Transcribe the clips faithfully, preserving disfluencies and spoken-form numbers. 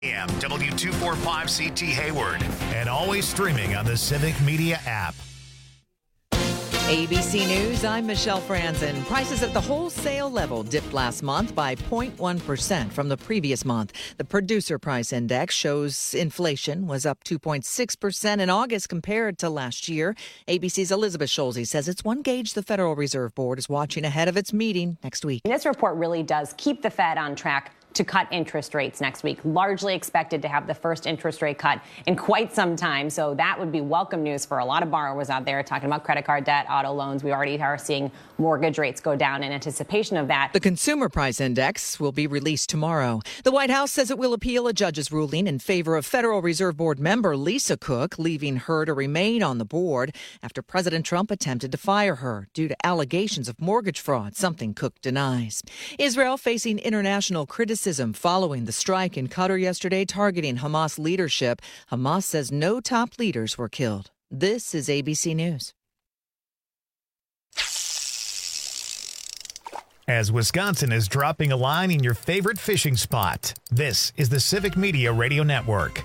A M W two forty-five C T Hayward, and always streaming on the Civic Media app. A B C News, I'm Michelle Franzen. Prices at the wholesale level dipped last month by zero point one percent from the previous month. The Producer Price Index shows inflation was up two point six percent in August compared to last year. A B C's Elizabeth Scholze says it's one gauge the Federal Reserve Board is watching ahead of its meeting next week. This report really does keep the Fed on track to cut interest rates next week. Largely expected to have the first interest rate cut in quite some time. So that would be welcome news for a lot of borrowers out there talking about credit card debt, auto loans. We already are seeing mortgage rates go down in anticipation of that. The Consumer Price Index will be released tomorrow. The White House says it will appeal a judge's ruling in favor of Federal Reserve Board member Lisa Cook, leaving her to remain on the board after President Trump attempted to fire her due to allegations of mortgage fraud, something Cook denies. Israel facing international criticism following the strike in Qatar yesterday targeting Hamas leadership. Hamas says no top leaders were killed. This is A B C News. As Wisconsin is dropping a line in your favorite fishing spot, this is the Civic Media Radio Network.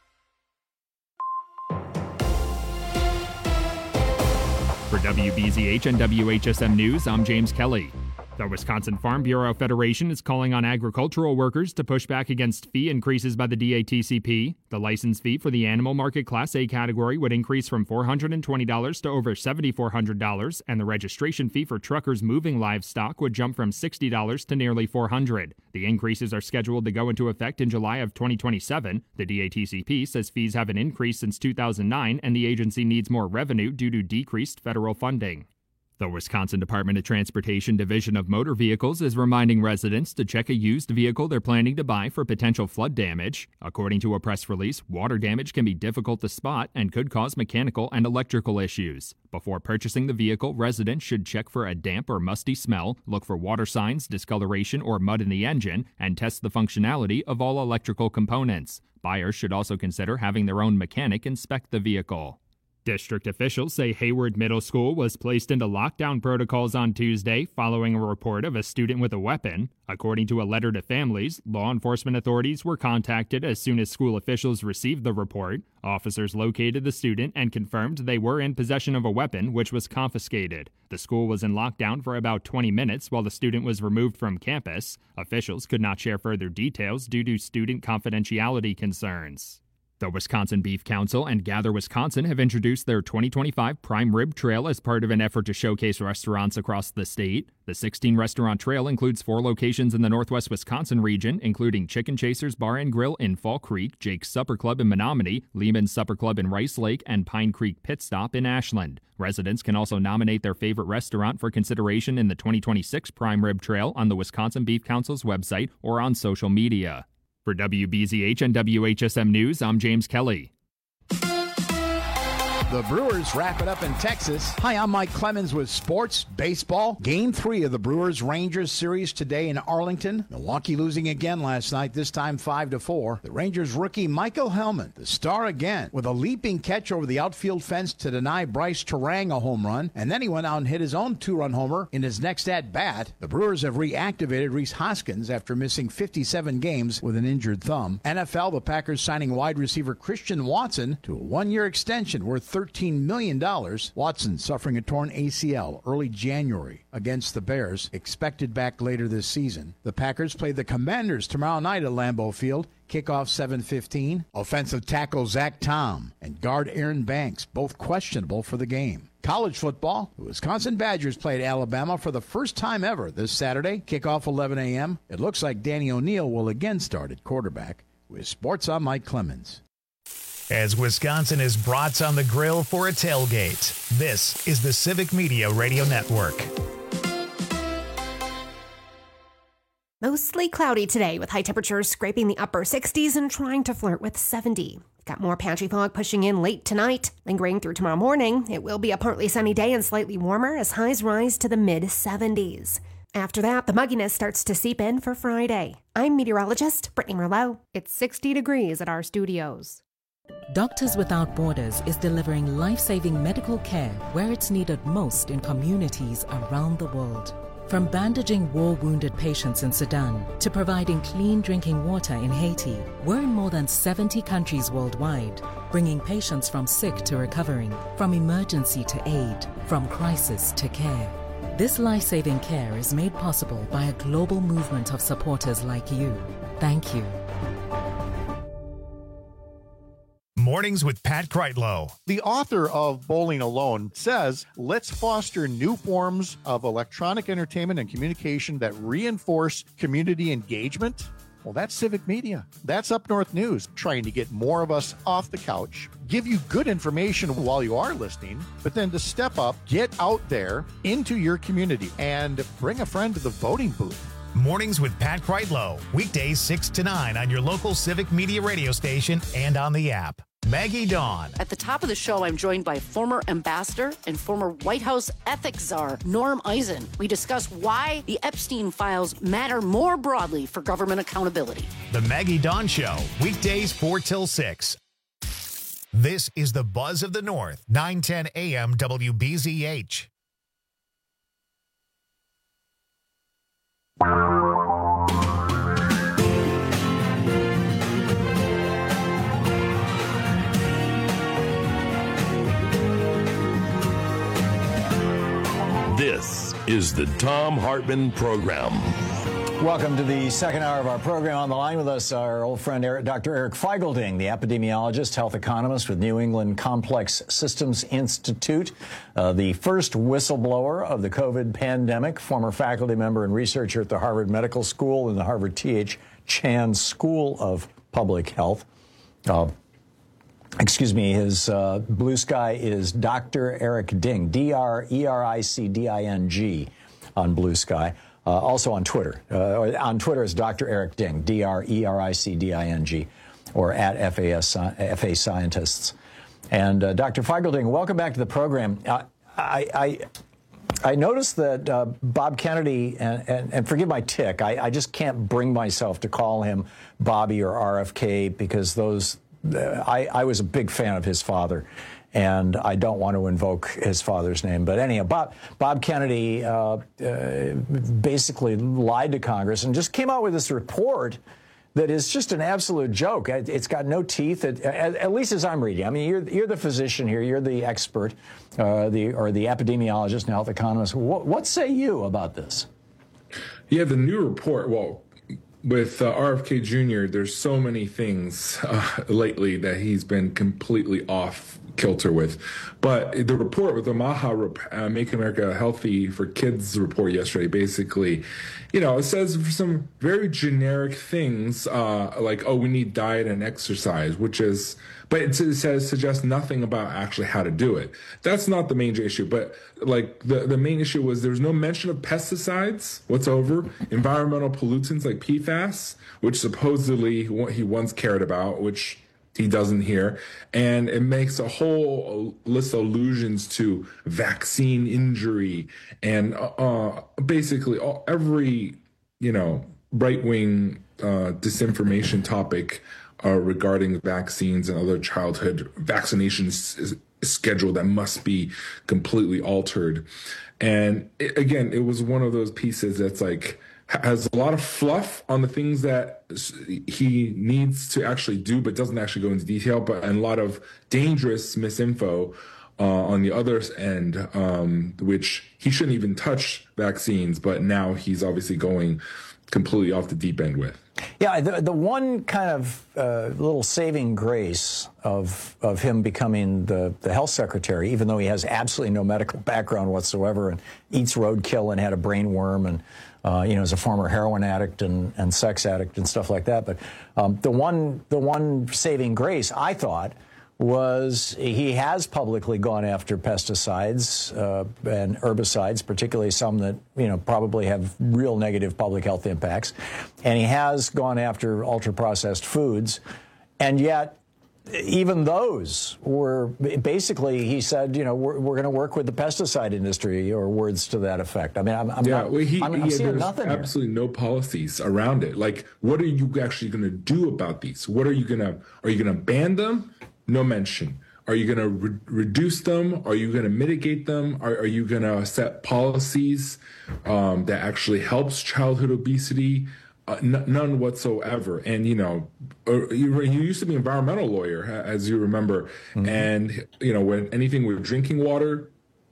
For W B Z H and W H S M News, I'm James Kelly. The Wisconsin Farm Bureau Federation is calling on agricultural workers to push back against fee increases by the D A T C P. The license fee for the animal market Class A category would increase from four hundred twenty dollars to over seven thousand four hundred dollars, and the registration fee for truckers moving livestock would jump from sixty dollars to nearly four hundred dollars. The increases are scheduled to go into effect in July of twenty twenty-seven. The D A T C P says fees haven't increased since two thousand nine, and the agency needs more revenue due to decreased federal funding. The Wisconsin Department of Transportation Division of Motor Vehicles is reminding residents to check a used vehicle they're planning to buy for potential flood damage. According to a press release, water damage can be difficult to spot and could cause mechanical and electrical issues. Before purchasing the vehicle, residents should check for a damp or musty smell, look for water signs, discoloration, or mud in the engine, and test the functionality of all electrical components. Buyers should also consider having their own mechanic inspect the vehicle. District officials say Hayward Middle School was placed into lockdown protocols on Tuesday following a report of a student with a weapon. According to a letter to families, law enforcement authorities were contacted as soon as school officials received the report. Officers located the student and confirmed they were in possession of a weapon, which was confiscated. The school was in lockdown for about twenty minutes while the student was removed from campus. Officials could not share further details due to student confidentiality concerns. The Wisconsin Beef Council and Gather Wisconsin have introduced their twenty twenty-five Prime Rib Trail as part of an effort to showcase restaurants across the state. The sixteen-restaurant trail includes four locations in the northwest Wisconsin region, including Chicken Chasers Bar and Grill in Fall Creek, Jake's Supper Club in Menominee, Lehman's Supper Club in Rice Lake, and Pine Creek Pit Stop in Ashland. Residents can also nominate their favorite restaurant for consideration in the twenty twenty-six Prime Rib Trail on the Wisconsin Beef Council's website or on social media. For W B Z H and W H S M News, I'm James Kelly. The Brewers wrap it up in Texas. Hi, I'm Mike Clemens with sports, baseball. Game three of the Brewers-Rangers series today in Arlington. Milwaukee losing again last night, this time five to four. The Rangers rookie Michael Hellman, the star again, with a leaping catch over the outfield fence to deny Bryce Terang a home run. And then he went out and hit his own two-run homer in his next at-bat. The Brewers have reactivated Rhys Hoskins after missing fifty-seven games with an injured thumb. N F L, the Packers signing wide receiver Christian Watson to a one-year extension worth thirteen million dollars. Watson suffering a torn A C L early January against the Bears, expected back later this season. The Packers play the Commanders tomorrow night at Lambeau Field. Kickoff seven fifteen. Offensive tackle Zach Tom and guard Aaron Banks, both questionable for the game. College football, the Wisconsin Badgers played Alabama for the first time ever this Saturday. Kickoff eleven a.m. It looks like Danny O'Neal will again start at quarterback. With sports, I'm Mike Clemens. As Wisconsin is brats on the grill for a tailgate, this is the Civic Media Radio Network. Mostly cloudy today with high temperatures scraping the upper sixties and trying to flirt with seventy. Got more patchy fog pushing in late tonight, lingering through tomorrow morning. It will be a partly sunny day and slightly warmer as highs rise to the mid seventies. After that, the mugginess starts to seep in for Friday. I'm meteorologist Brittany Merlot. It's sixty degrees at our studios. Doctors Without Borders is delivering life-saving medical care where it's needed most in communities around the world. From bandaging war-wounded patients in Sudan to providing clean drinking water in Haiti, we're in more than seventy countries worldwide, bringing patients from sick to recovering, from emergency to aid, from crisis to care. This life-saving care is made possible by a global movement of supporters like you. Thank you. Mornings with Pat Kreitlow. The author of Bowling Alone says, let's foster new forms of electronic entertainment and communication that reinforce community engagement. Well, that's Civic Media. That's Up North News, trying to get more of us off the couch, give you good information while you are listening, but then to step up, get out there into your community and bring a friend to the voting booth. Mornings with Pat Kreitlow. Weekdays six to nine on your local Civic Media radio station and on the app. Maggie Dawn. At the top of the show, I'm joined by former ambassador and former White House ethics czar, Norm Eisen. We discuss why the Epstein files matter more broadly for government accountability. The Maggie Dawn Show, weekdays four till six. This is the Buzz of the North, nine ten a m W B Z H. This is the Thom Hartmann Program. Welcome to the second hour of our program. On the line with us, our old friend Eric, Doctor Eric Feigl-Ding, the epidemiologist, health economist with New England Complex Systems Institute, uh, the first whistleblower of the COVID pandemic, former faculty member and researcher at the Harvard Medical School and the Harvard T H Chan School of Public Health. Uh, Excuse me, his uh, blue sky is Doctor Eric Ding, D R E R I C D I N G on Blue Sky. Uh, also on Twitter. Uh, on Twitter is Doctor Eric Ding, D R E R I C D I N G, or at F A S, F A Scientists. And uh, Doctor Feigl-Ding, welcome back to the program. Uh, I, I I noticed that uh, Bob Kennedy, and, and, and forgive my tick, I, I just can't bring myself to call him Bobby or R F K because those... I, I was a big fan of his father, and I don't want to invoke his father's name. But anyhow, Bob, Bob Kennedy uh, uh, basically lied to Congress and just came out with this report that is just an absolute joke. It's got no teeth, it, at, at least as I'm reading. I mean, you're, you're the physician here. You're the expert, uh, the or the epidemiologist and health economist. What, what say you about this? Yeah, the new report, well, with uh, R F K Junior, there's so many things uh, lately that he's been completely off kilter with. But the report with the MAHA, uh, Make America Healthy for Kids report yesterday, basically, you know, it says some very generic things uh, like, oh, we need diet and exercise, which is, but it says, suggests nothing about actually how to do it. That's not the major issue. But like the, the main issue was there was no mention of pesticides whatsoever, environmental pollutants like P FAS, which supposedly he once cared about, which he doesn't here. And it makes a whole list of allusions to vaccine injury and uh, basically all, every, you know, right-wing uh, disinformation topic uh, regarding vaccines and other childhood vaccinations schedule that must be completely altered. And it, again, it was one of those pieces that's like, has a lot of fluff on the things that he needs to actually do, but doesn't actually go into detail, but and a lot of dangerous misinfo uh, on the other end, um, which he shouldn't even touch vaccines, but now he's obviously going completely off the deep end with. Yeah, the, the one kind of uh, little saving grace of of him becoming the, the health secretary, even though he has absolutely no medical background whatsoever and eats roadkill and had a brain worm and, uh, you know, is a former heroin addict and, and sex addict and stuff like that. But um, the one the one saving grace, I thought, was he has publicly gone after pesticides uh, and herbicides, particularly some that, you know, probably have real negative public health impacts. And he has gone after ultra-processed foods. And yet, even those were basically, he said, you know, we're, we're going to work with the pesticide industry, or words to that effect. I mean, I'm, I'm yeah, not, well, he, I'm, I'm yeah, seeing there's nothing absolutely here. no policies around it. Like, what are you actually going to do about these? What are you going to, are you going to ban them? No mention. Are you going to re- reduce them? Are you going to mitigate them? Are, are you going to set policies um, that actually helps childhood obesity? Uh, n- none whatsoever. And, you know, uh, you, you used to be an environmental lawyer, as you remember. Mm-hmm. And, you know, when anything with drinking water,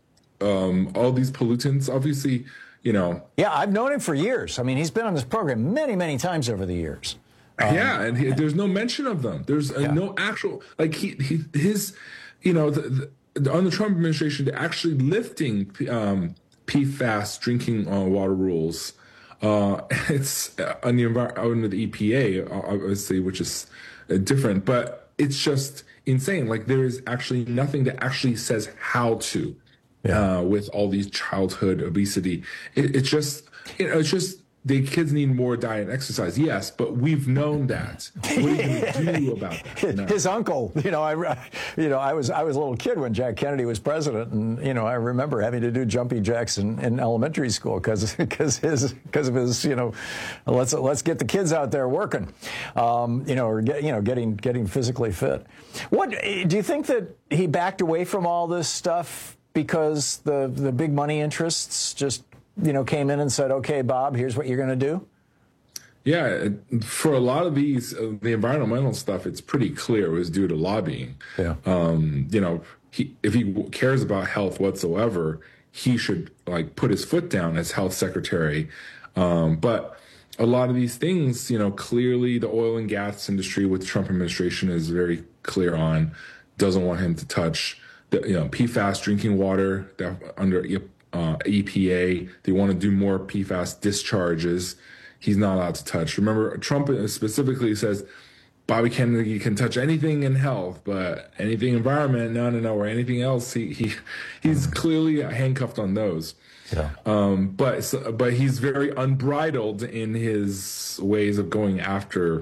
um, all these pollutants, obviously, you know. Yeah, I've known him for years. I mean, he's been on this program many, many times over the years. Um, yeah, and he, there's no mention of them. There's uh, yeah. no actual, like, he, he his, you know, the, the, on the Trump administration, they're actually lifting um, P FAS drinking uh, water rules. Uh, it's on the envir- under the E P A, obviously, which is uh, different, but it's just insane. Like, there is actually nothing that actually says how to, yeah. uh, with all these childhood obesity. It, it's just, you know, it's just, the kids need more diet and exercise. Yes, but we've known that. What are you going to do about that? No. His uncle, you know, I, you know, I was I was a little kid when Jack Kennedy was president, and you know, I remember having to do jumping jacks in, in elementary school because because his because of his, you know, let's let's get the kids out there working, um, you know, or get you know getting getting physically fit. What do you think that he backed away from all this stuff because the the big money interests just, you know, came in and said, okay, Bob, here's what you're going to do? Yeah, for a lot of these, uh, the environmental stuff, it's pretty clear it was due to lobbying. Yeah. Um, you know, he, if he cares about health whatsoever, he should, like, put his foot down as health secretary. Um, but a lot of these things, you know, clearly the oil and gas industry with the Trump administration is very clear on, doesn't want him to touch the, you know, P FAS drinking water that under Uh, E P A. They want to do more P FAS discharges. He's not allowed to touch. Remember, Trump specifically says Bobby Kennedy can touch anything in health, but anything environment, no, no, no, or anything else, he, he he's clearly handcuffed on those. Yeah. Um, but but he's very unbridled in his ways of going after,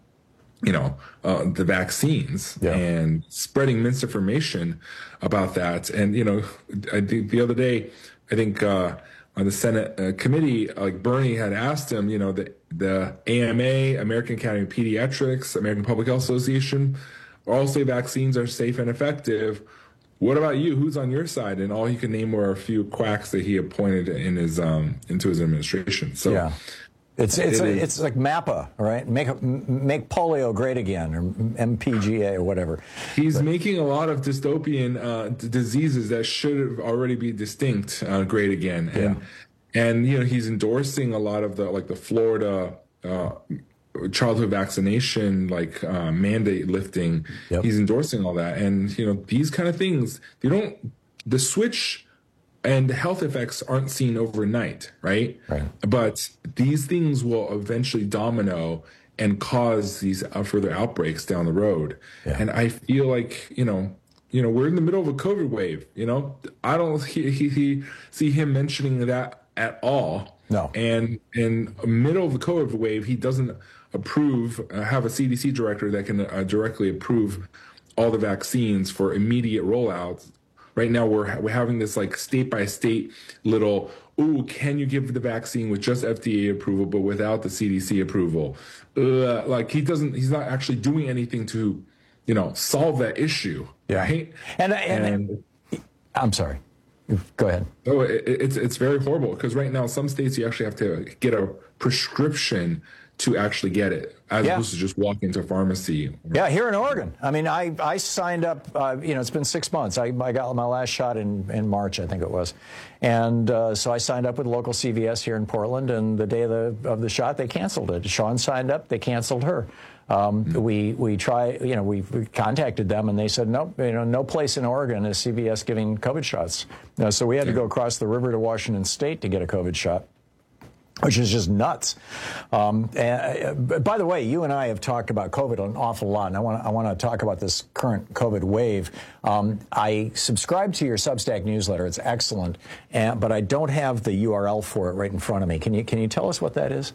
you know, uh, the vaccines yeah. and spreading misinformation about that. And, you know, I think the other day, I think uh, on the Senate uh, committee, like Bernie had asked him, you know, the, the A M A, American Academy of Pediatrics, American Public Health Association, all say vaccines are safe and effective. What about you? Who's on your side? And all he could name were a few quacks that he appointed in his um, into his administration. So. Yeah. It's it's it it's like MAPA, right? Make make polio great again, or M P G A, or whatever. He's but, making a lot of dystopian uh, d- diseases that should already be distinct uh, great again, and yeah. and you know, he's endorsing a lot of the, like, the Florida uh, childhood vaccination, like uh, mandate lifting. Yep. He's endorsing all that, and you know, these kind of things, they don't the switch. And the health effects aren't seen overnight, right? Right. But these things will eventually domino and cause these uh, further outbreaks down the road. Yeah. And I feel like, you know, you know, we're in the middle of a COVID wave. You know, I don't he, he, he see him mentioning that at all. No. And in the middle of the COVID wave, he doesn't approve, uh, have a C D C director that can uh, directly approve all the vaccines for immediate rollouts. Right now, we're we're having this, like, state by state little, ooh, can you give the vaccine with just F D A approval but without the C D C approval? Uh, like, he doesn't, he's not actually doing anything to, you know, solve that issue. Yeah. Right? And, and, and I'm sorry. Go ahead. Oh, it, it's it's very horrible because right now, some states you actually have to get a prescription to actually get it, as yeah. opposed to just walk into a pharmacy. Yeah, here in Oregon. I mean, I, I signed up, uh, you know, it's been six months. I, I got my last shot in, in March, I think it was. And uh, so I signed up with local C V S here in Portland, and the day of the, of the shot, they canceled it. Sean signed up, they canceled her. Um, mm-hmm. We we try, you know, we, we contacted them, and they said, nope, you know, no place in Oregon is C V S giving COVID shots. You know, so we had to go across the river to Washington State to get a COVID shot, which is just nuts. Um, and, uh, by the way, you and I have talked about COVID an awful lot, and I want I want to talk about this current COVID wave. Um, I subscribe to your Substack newsletter; it's excellent, and, but I don't have the U R L for it right in front of me. Can you can you tell us what that is?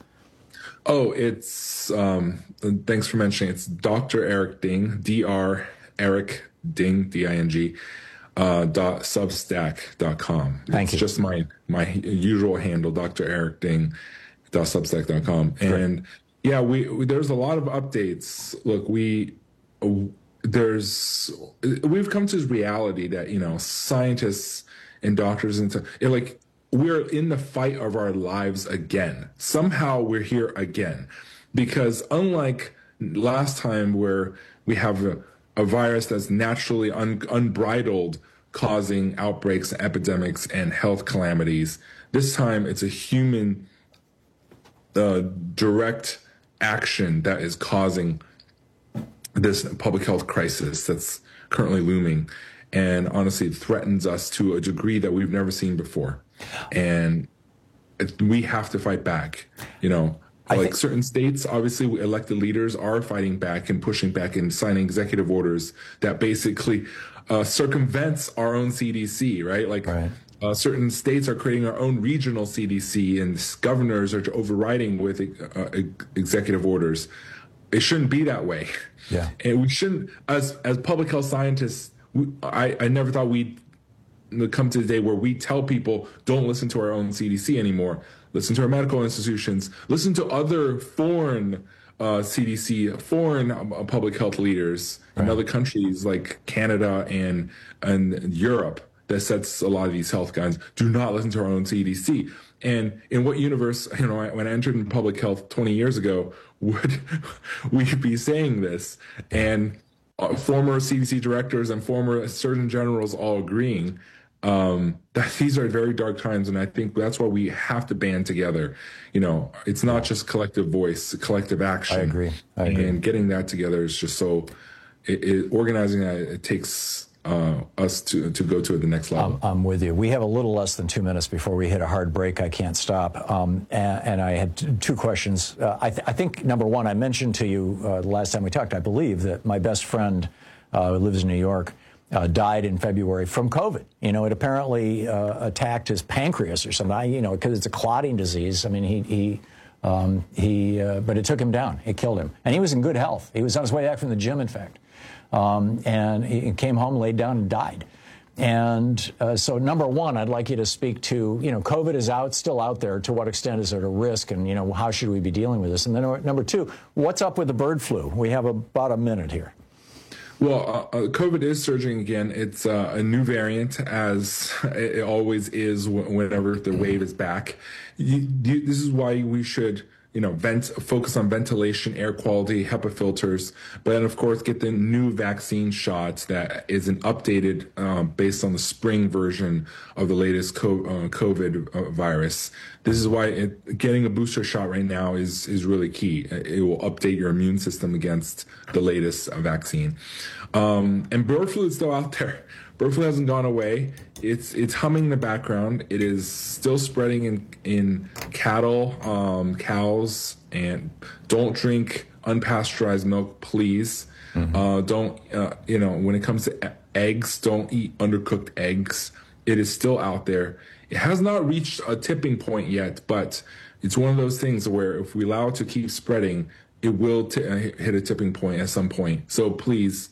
Oh, it's um, thanks for mentioning. It's Doctor Eric Ding, D R Eric Ding, D I N G. Uh, dot substack dot com. Thank it's you. Just my my usual handle, Doctor Eric Ding, dot substack dot com. And yeah, we, we there's a lot of updates. Look, we uh, there's we've come to this reality that, you know, scientists and doctors and stuff, like, we're in the fight of our lives again. Somehow we're here again, because unlike last time where we have a, a virus that's naturally un, unbridled, causing outbreaks, epidemics, and health calamities, this time it's a human uh, direct action that is causing this public health crisis that's currently looming, and honestly threatens us to a degree that we've never seen before. And it, we have to fight back. You know, I like think- certain states, obviously elected leaders are fighting back and pushing back and signing executive orders that basically uh, circumvents our own C D C, right? Like right. Uh, certain states are creating our own regional C D C, and governors are overriding with uh, executive orders. It shouldn't be that way. Yeah. And we shouldn't, as as public health scientists, we, I, I never thought we'd come to the day where we tell people, don't listen to our own C D C anymore. Listen to our medical institutions. Listen to other foreign uh, C D C, foreign uh, public health leaders right. in other countries like Canada and and Europe that sets a lot of these health guidelines. Do not listen to our own C D C. And in what universe, you know, when I entered in public health twenty years ago, would we be saying this? And uh, former C D C directors and former surgeon generals all agreeing um, that these are very dark times. And I think that's why we have to band together. You know, it's not just collective voice, collective action. I agree. I agree. And getting that together is just so, it, it, organizing that, it takes Uh, us to to go to the next level. Um, I'm with you. We have a little less than two minutes before we hit a hard break. I can't stop. Um, and, and I had t- two questions. Uh, I, th- I think, number one, I mentioned to you uh, the last time we talked, I believe, that my best friend uh, who lives in New York uh, died in February from COVID. You know, it apparently uh, attacked his pancreas or something, I, you know, because it's a clotting disease. I mean, he, he, um, he uh, but it took him down. It killed him. And he was in good health. He was on his way back from the gym, in fact. Um, and he came home, laid down, and died. And uh, so, number one, I'd like you to speak to, you know, COVID is out, still out there. To what extent is it a risk? And, you know, how should we be dealing with this? And then number two, what's up with the bird flu? We have about a minute here. Well, uh, uh, COVID is surging again. It's uh, a new variant, as it always is whenever the wave is back. You, you, this is why we should, you know, vent, focus on ventilation, air quality, HEPA filters, but then, of course, get the new vaccine shot that is an updated uh, based on the spring version of the latest co- uh, COVID uh, virus. This is why it, getting a booster shot right now is, is really key. It will update your immune system against the latest uh, vaccine. Um, and bird flu is still out there. Bird flu hasn't gone away. It's it's humming in the background. It is still spreading in in cattle, um, cows, and don't drink unpasteurized milk, please. Mm-hmm. Uh, don't uh, you know? When it comes to eggs, don't eat undercooked eggs. It is still out there. It has not reached a tipping point yet, but it's one of those things where if we allow it to keep spreading, it will t- hit a tipping point at some point. So please,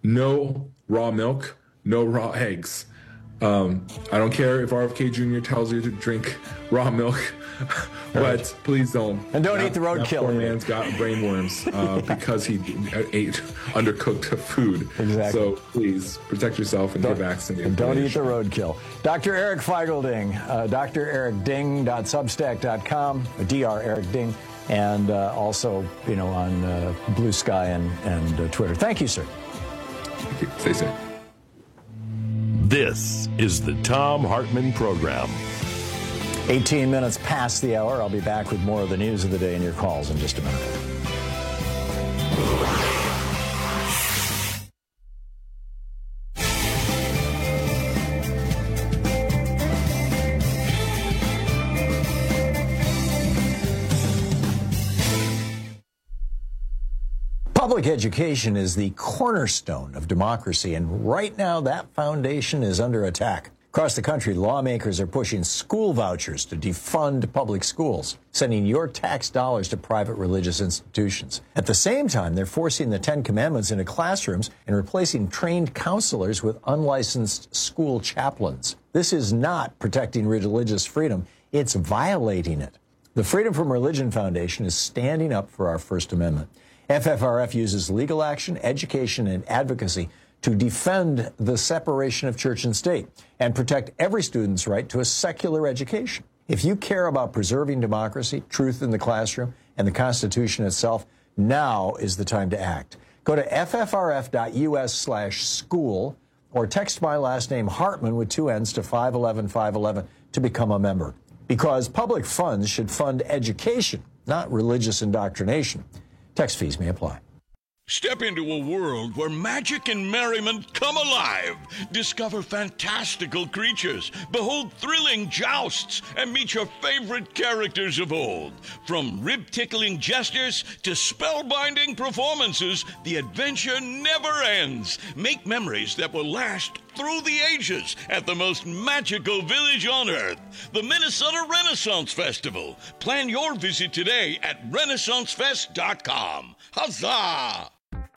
no raw milk. No raw eggs. Um, I don't care if R F K Junior tells you to drink raw milk, but right. please don't. And don't that, eat the roadkill. Poor man's got brainworms uh, because he ate undercooked food. Exactly. So please protect yourself and don't, get vaccinated. And don't eat the roadkill. Doctor Eric Feigl-Ding, uh, D R Eric Ding dot substack dot com, Doctor Eric Ding, and uh, also, you know, on uh, Blue Sky and, and uh, Twitter. Thank you, sir. Thank you. Stay safe. This is the Thom Hartmann Program. eighteen minutes past the hour. I'll be back with more of the news of the day and your calls in just a minute. Public education is the cornerstone of democracy, and right now that foundation is under attack. Across the country, lawmakers are pushing school vouchers to defund public schools, sending your tax dollars to private religious institutions. At the same time, they're forcing the Ten Commandments into classrooms and replacing trained counselors with unlicensed school chaplains. This is not protecting religious freedom, it's violating it. The Freedom from Religion Foundation is standing up for our First Amendment. F F R F uses legal action, education, and advocacy to defend the separation of church and state and protect every student's right to a secular education. If you care about preserving democracy, truth in the classroom, and the Constitution itself, now is the time to act. Go to ffrf.us slash school or text my last name Hartman with two N's to five eleven five eleven to become a member. Because public funds should fund education, not religious indoctrination. Text fees may apply. Step into a world where magic and merriment come alive. Discover fantastical creatures, behold thrilling jousts, and meet your favorite characters of old. From rib-tickling gestures to spellbinding performances, the adventure never ends. Make memories that will last through the ages at the most magical village on earth, the Minnesota Renaissance Festival. Plan your visit today at renaissance fest dot com. Huzzah!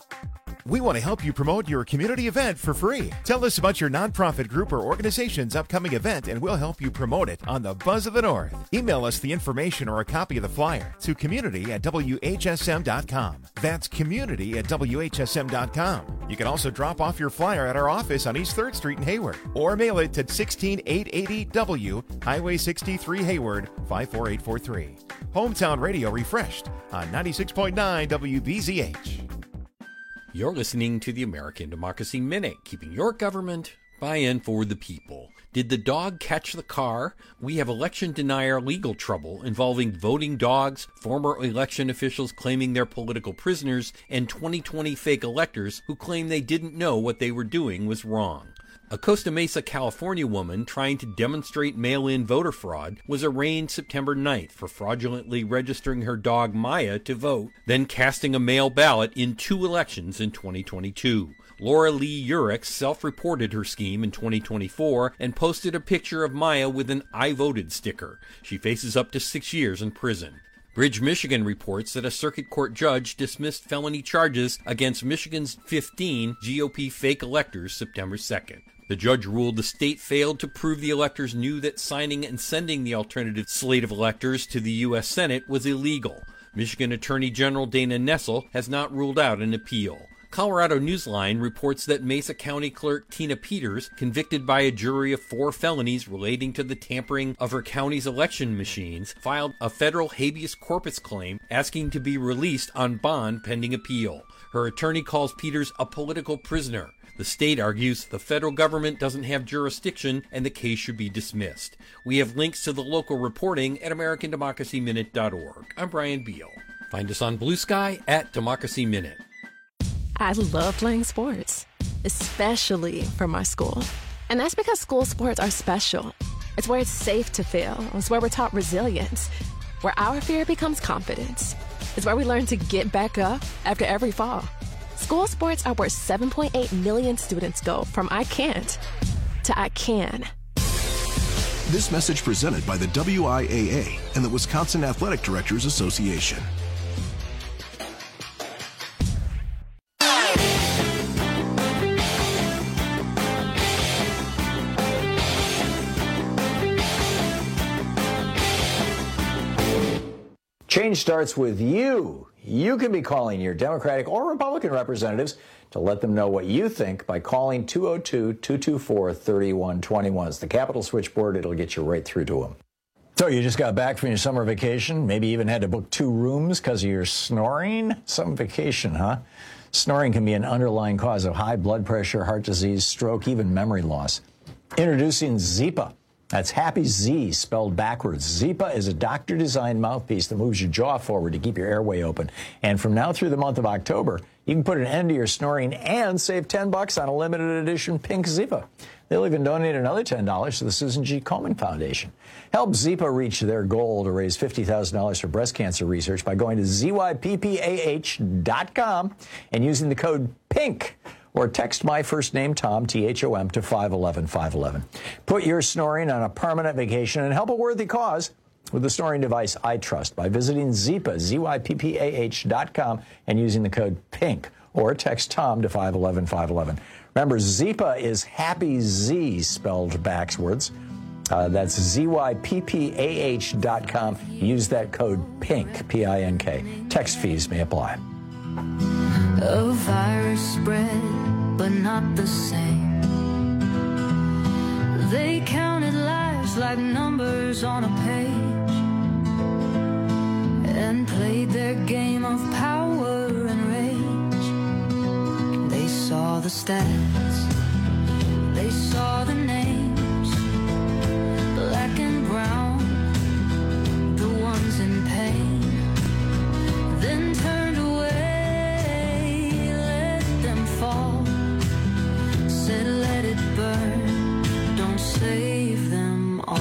We want to help you promote your community event for free. Tell us about your nonprofit group or organization's upcoming event, and we'll help you promote it on the Buzz of the North. Email us the information or a copy of the flyer to community at w h s m dot com. That's community at w h s m dot com. You can also drop off your flyer at our office on East third Street in Hayward, or mail it to sixteen eight eighty W, Highway sixty-three, Hayward, five four eight four three. Hometown Radio refreshed on ninety-six point nine W B Z H. You're listening to the American Democracy Minute, keeping your government by and for the people. Did the dog catch the car? We have election denier legal trouble involving voting dogs, former election officials claiming they're political prisoners, and twenty twenty fake electors who claim they didn't know what they were doing was wrong. A Costa Mesa, California woman trying to demonstrate mail-in voter fraud was arraigned September ninth for fraudulently registering her dog Maya to vote, then casting a mail ballot in two elections in twenty twenty-two. Laura Lee Urich self-reported her scheme in twenty twenty-four and posted a picture of Maya with an I voted sticker. She faces up to six years in prison. Bridge, Michigan reports that a circuit court judge dismissed felony charges against Michigan's fifteen G O P fake electors September second. The judge ruled the state failed to prove the electors knew that signing and sending the alternative slate of electors to the U S Senate was illegal. Michigan Attorney General Dana Nessel has not ruled out an appeal. Colorado Newsline reports that Mesa County Clerk Tina Peters, convicted by a jury of four felonies relating to the tampering of her county's election machines, filed a federal habeas corpus claim asking to be released on bond pending appeal. Her attorney calls Peters a political prisoner. The state argues the federal government doesn't have jurisdiction and the case should be dismissed. We have links to the local reporting at american democracy minute dot org. I'm Brian Beal. Find us on Blue Sky at Democracy Minute. I love playing sports, especially for my school. And that's because school sports are special. It's where it's safe to fail. It's where we're taught resilience, where our fear becomes confidence. It's where we learn to get back up after every fall. School sports are where seven point eight million students go from I can't to I can. This message presented by the W I A A and the Wisconsin Athletic Directors Association. Change starts with you. You can be calling your Democratic or Republican representatives to let them know what you think by calling two oh two, two two four, three one two one. It's the Capitol switchboard. It'll get you right through to them. So you just got back from your summer vacation, maybe even had to book two rooms because of your snoring? Some vacation, huh? Snoring can be an underlying cause of high blood pressure, heart disease, stroke, even memory loss. Introducing Zypa. That's Happy Z spelled backwards. Zypa is a doctor-designed mouthpiece that moves your jaw forward to keep your airway open. And from now through the month of October, you can put an end to your snoring and save ten bucks on a limited edition pink Zypa. They'll even donate another ten dollars to the Susan G. Komen Foundation. Help Zypa reach their goal to raise fifty thousand dollars for breast cancer research by going to Z Y P P A H dot com and using the code PINK. Or text my first name, Tom, T H O M, to five one one, five one one. Put your snoring on a permanent vacation and help a worthy cause with the snoring device I trust by visiting Zypa, Z Y P P A H dot com, and using the code PINK. Or text Tom to five one one, five one one. Remember, Zypa is Happy Z spelled backwards. Uh, that's Z Y P P A H dot com. Use that code PINK, P I N K. Text fees may apply. A virus spread, but not the same. They counted lives like numbers on a page and played their game of power and rage. They saw the stats, they saw the names, black and brown, the ones in pain, then turned away, let them fall, said let it burn, don't save them all.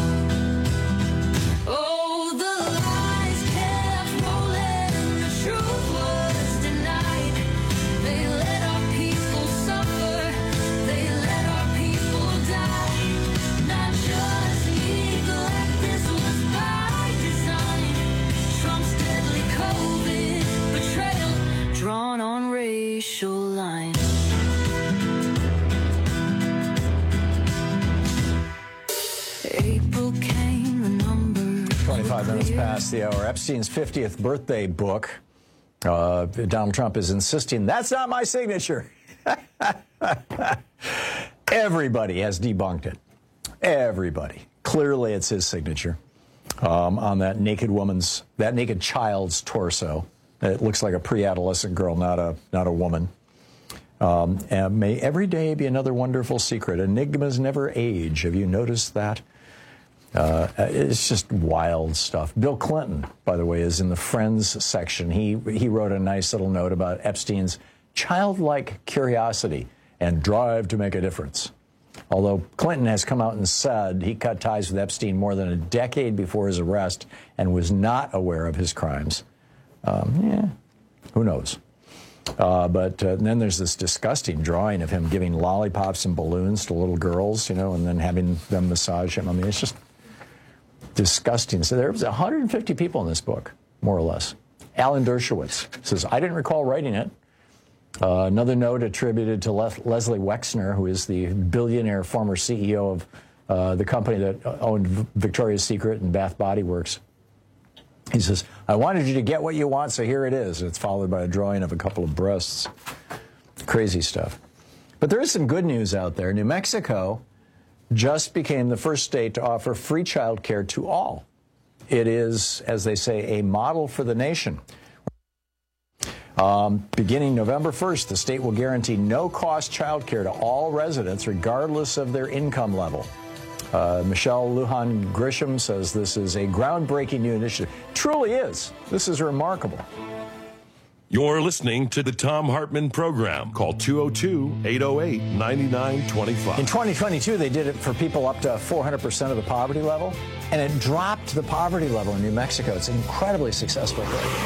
Oh, the lies kept rolling, the truth was denied. They let our people suffer, they let our people die. Not just neglect, this was by design. Trump's deadly COVID betrayal drawn on racial lines. April came, the number twenty-five minutes past the hour. Epstein's fiftieth birthday book. Uh, Donald Trump is insisting that's not my signature. Everybody has debunked it. Everybody. Clearly, it's his signature um, on that naked woman's, that naked child's torso. It looks like a pre-adolescent girl, not a not a woman. Um, and may every day be another wonderful secret. Enigmas never age. Have you noticed that? Uh, it's just wild stuff. Bill Clinton, by the way, is in the Friends section. He he wrote a nice little note about Epstein's childlike curiosity and drive to make a difference. Although Clinton has come out and said he cut ties with Epstein more than a decade before his arrest and was not aware of his crimes. Um, yeah, who knows? Uh, but uh, then there's this disgusting drawing of him giving lollipops and balloons to little girls, you know, and then having them massage him. I mean, it's just disgusting. So there was one hundred fifty people in this book, more or less. Alan Dershowitz says, I didn't recall writing it. Uh, another note attributed to Le- Leslie Wexner, who is the billionaire former C E O of uh, the company that owned Victoria's Secret and Bath Body Works. He says, I wanted you to get what you want, so here it is. It's followed by a drawing of a couple of breasts. Crazy stuff. But there is some good news out there. New Mexico just became the first state to offer free child care to all. It is, as they say, a model for the nation. Um, beginning November first, the state will guarantee no-cost child care to all residents, regardless of their income level. Uh, Michelle Lujan Grisham says this is a groundbreaking new initiative. Truly is. This is remarkable. You're listening to the Thom Hartmann Program. Call two oh two, eight oh eight, nine nine two five. In twenty twenty-two, they did it for people up to four hundred percent of the poverty level, and it dropped the poverty level in New Mexico. It's incredibly successful.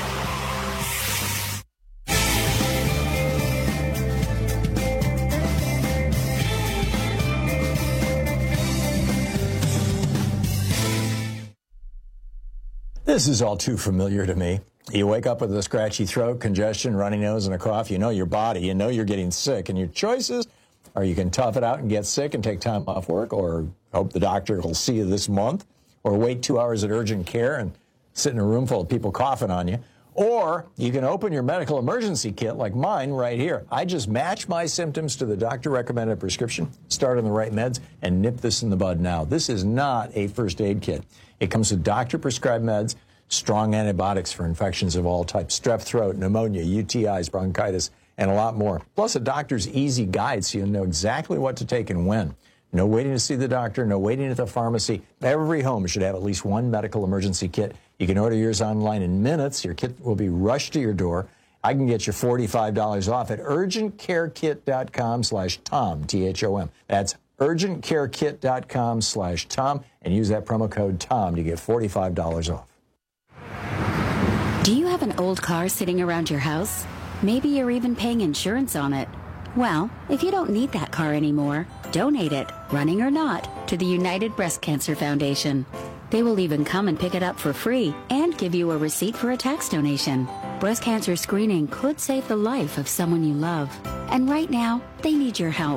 This is all too familiar to me. You wake up with a scratchy throat, congestion, runny nose, and a cough. You know your body. You know you're getting sick. And your choices are you can tough it out and get sick and take time off work, or hope the doctor will see you this month, or wait two hours at urgent care and sit in a room full of people coughing on you. Or you can open your medical emergency kit like mine right here. I just match my symptoms to the doctor-recommended prescription, start on the right meds, and nip this in the bud now. This is not a first aid kit. It comes with doctor-prescribed meds, strong antibiotics for infections of all types, strep throat, pneumonia, U T Is, bronchitis, and a lot more. Plus a doctor's easy guide so you'll know exactly what to take and when. No waiting to see the doctor, no waiting at the pharmacy. Every home should have at least one medical emergency kit. You can order yours online in minutes. Your kit will be rushed to your door. I can get you forty-five dollars off at urgentcarekit.com slash Tom, T H O M. That's urgentcarekit.com slash Tom, and use that promo code Tom to get forty-five dollars off. Do you have an old car sitting around your house? Maybe you're even paying insurance on it. Well, if you don't need that car anymore, donate it, running or not, to the United Breast Cancer Foundation. They will even come and pick it up for free and give you a receipt for a tax donation. Breast cancer screening could save the life of someone you love. And right now, they need your help.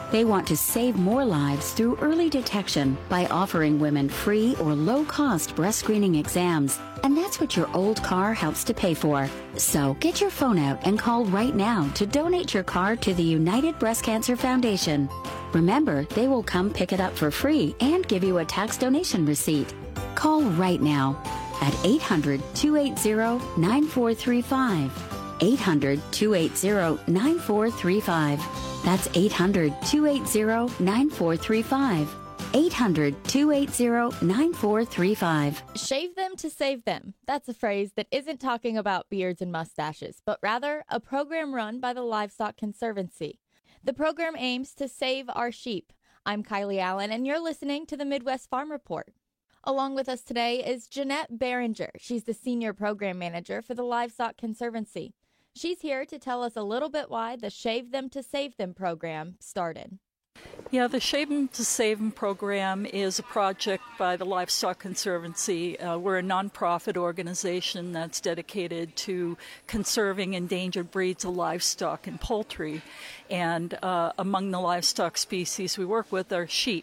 They want to save more lives through early detection by offering women free or low-cost breast screening exams. And that's what your old car helps to pay for. So get your phone out and call right now to donate your car to the United Breast Cancer Foundation. Remember, they will come pick it up for free and give you a tax donation receipt. Call right now at eight hundred, two eight zero, nine four three five. eight hundred, two eight zero, nine four three five. That's eight hundred, two eight zero, nine four three five. eight hundred, two eight zero, nine four three five. Shave them to save them. That's a phrase that isn't talking about beards and mustaches, but rather a program run by the Livestock Conservancy. The program aims to save our sheep. I'm Kylie Allen, and you're listening to the Midwest Farm Report. Along with us today is Jeanette Behringer. She's the Senior Program Manager for the Livestock Conservancy. She's here to tell us a little bit why the Shave Them to Save Them program started. Yeah, the Shave Them to Save Them program is a project by the Livestock Conservancy. Uh, we're a nonprofit organization that's dedicated to conserving endangered breeds of livestock and poultry. And uh, among the livestock species we work with are sheep.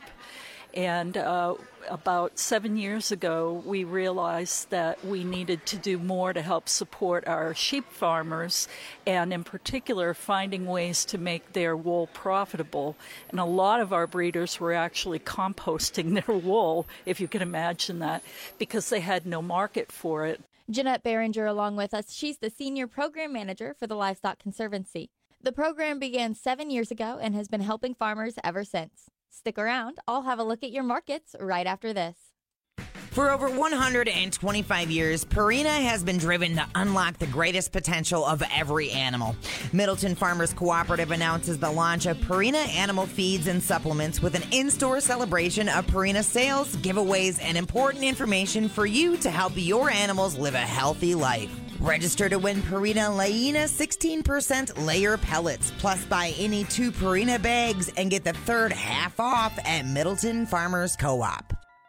And uh, about seven years ago, we realized that we needed to do more to help support our sheep farmers, and in particular, finding ways to make their wool profitable. And a lot of our breeders were actually composting their wool, if you can imagine that, because they had no market for it. Jeanette Behringer along with us. She's the Senior Program Manager for the Livestock Conservancy. The program began seven years ago and has been helping farmers ever since. Stick around. I'll have a look at your markets right after this. For over one hundred twenty-five years, Purina has been driven to unlock the greatest potential of every animal. Middleton Farmers Cooperative announces the launch of Purina Animal Feeds and Supplements with an in-store celebration of Purina sales, giveaways, and important information for you to help your animals live a healthy life. Register to win Purina Laina sixteen percent layer pellets, plus buy any two Purina bags and get the third half off at Middleton Farmers Co-op.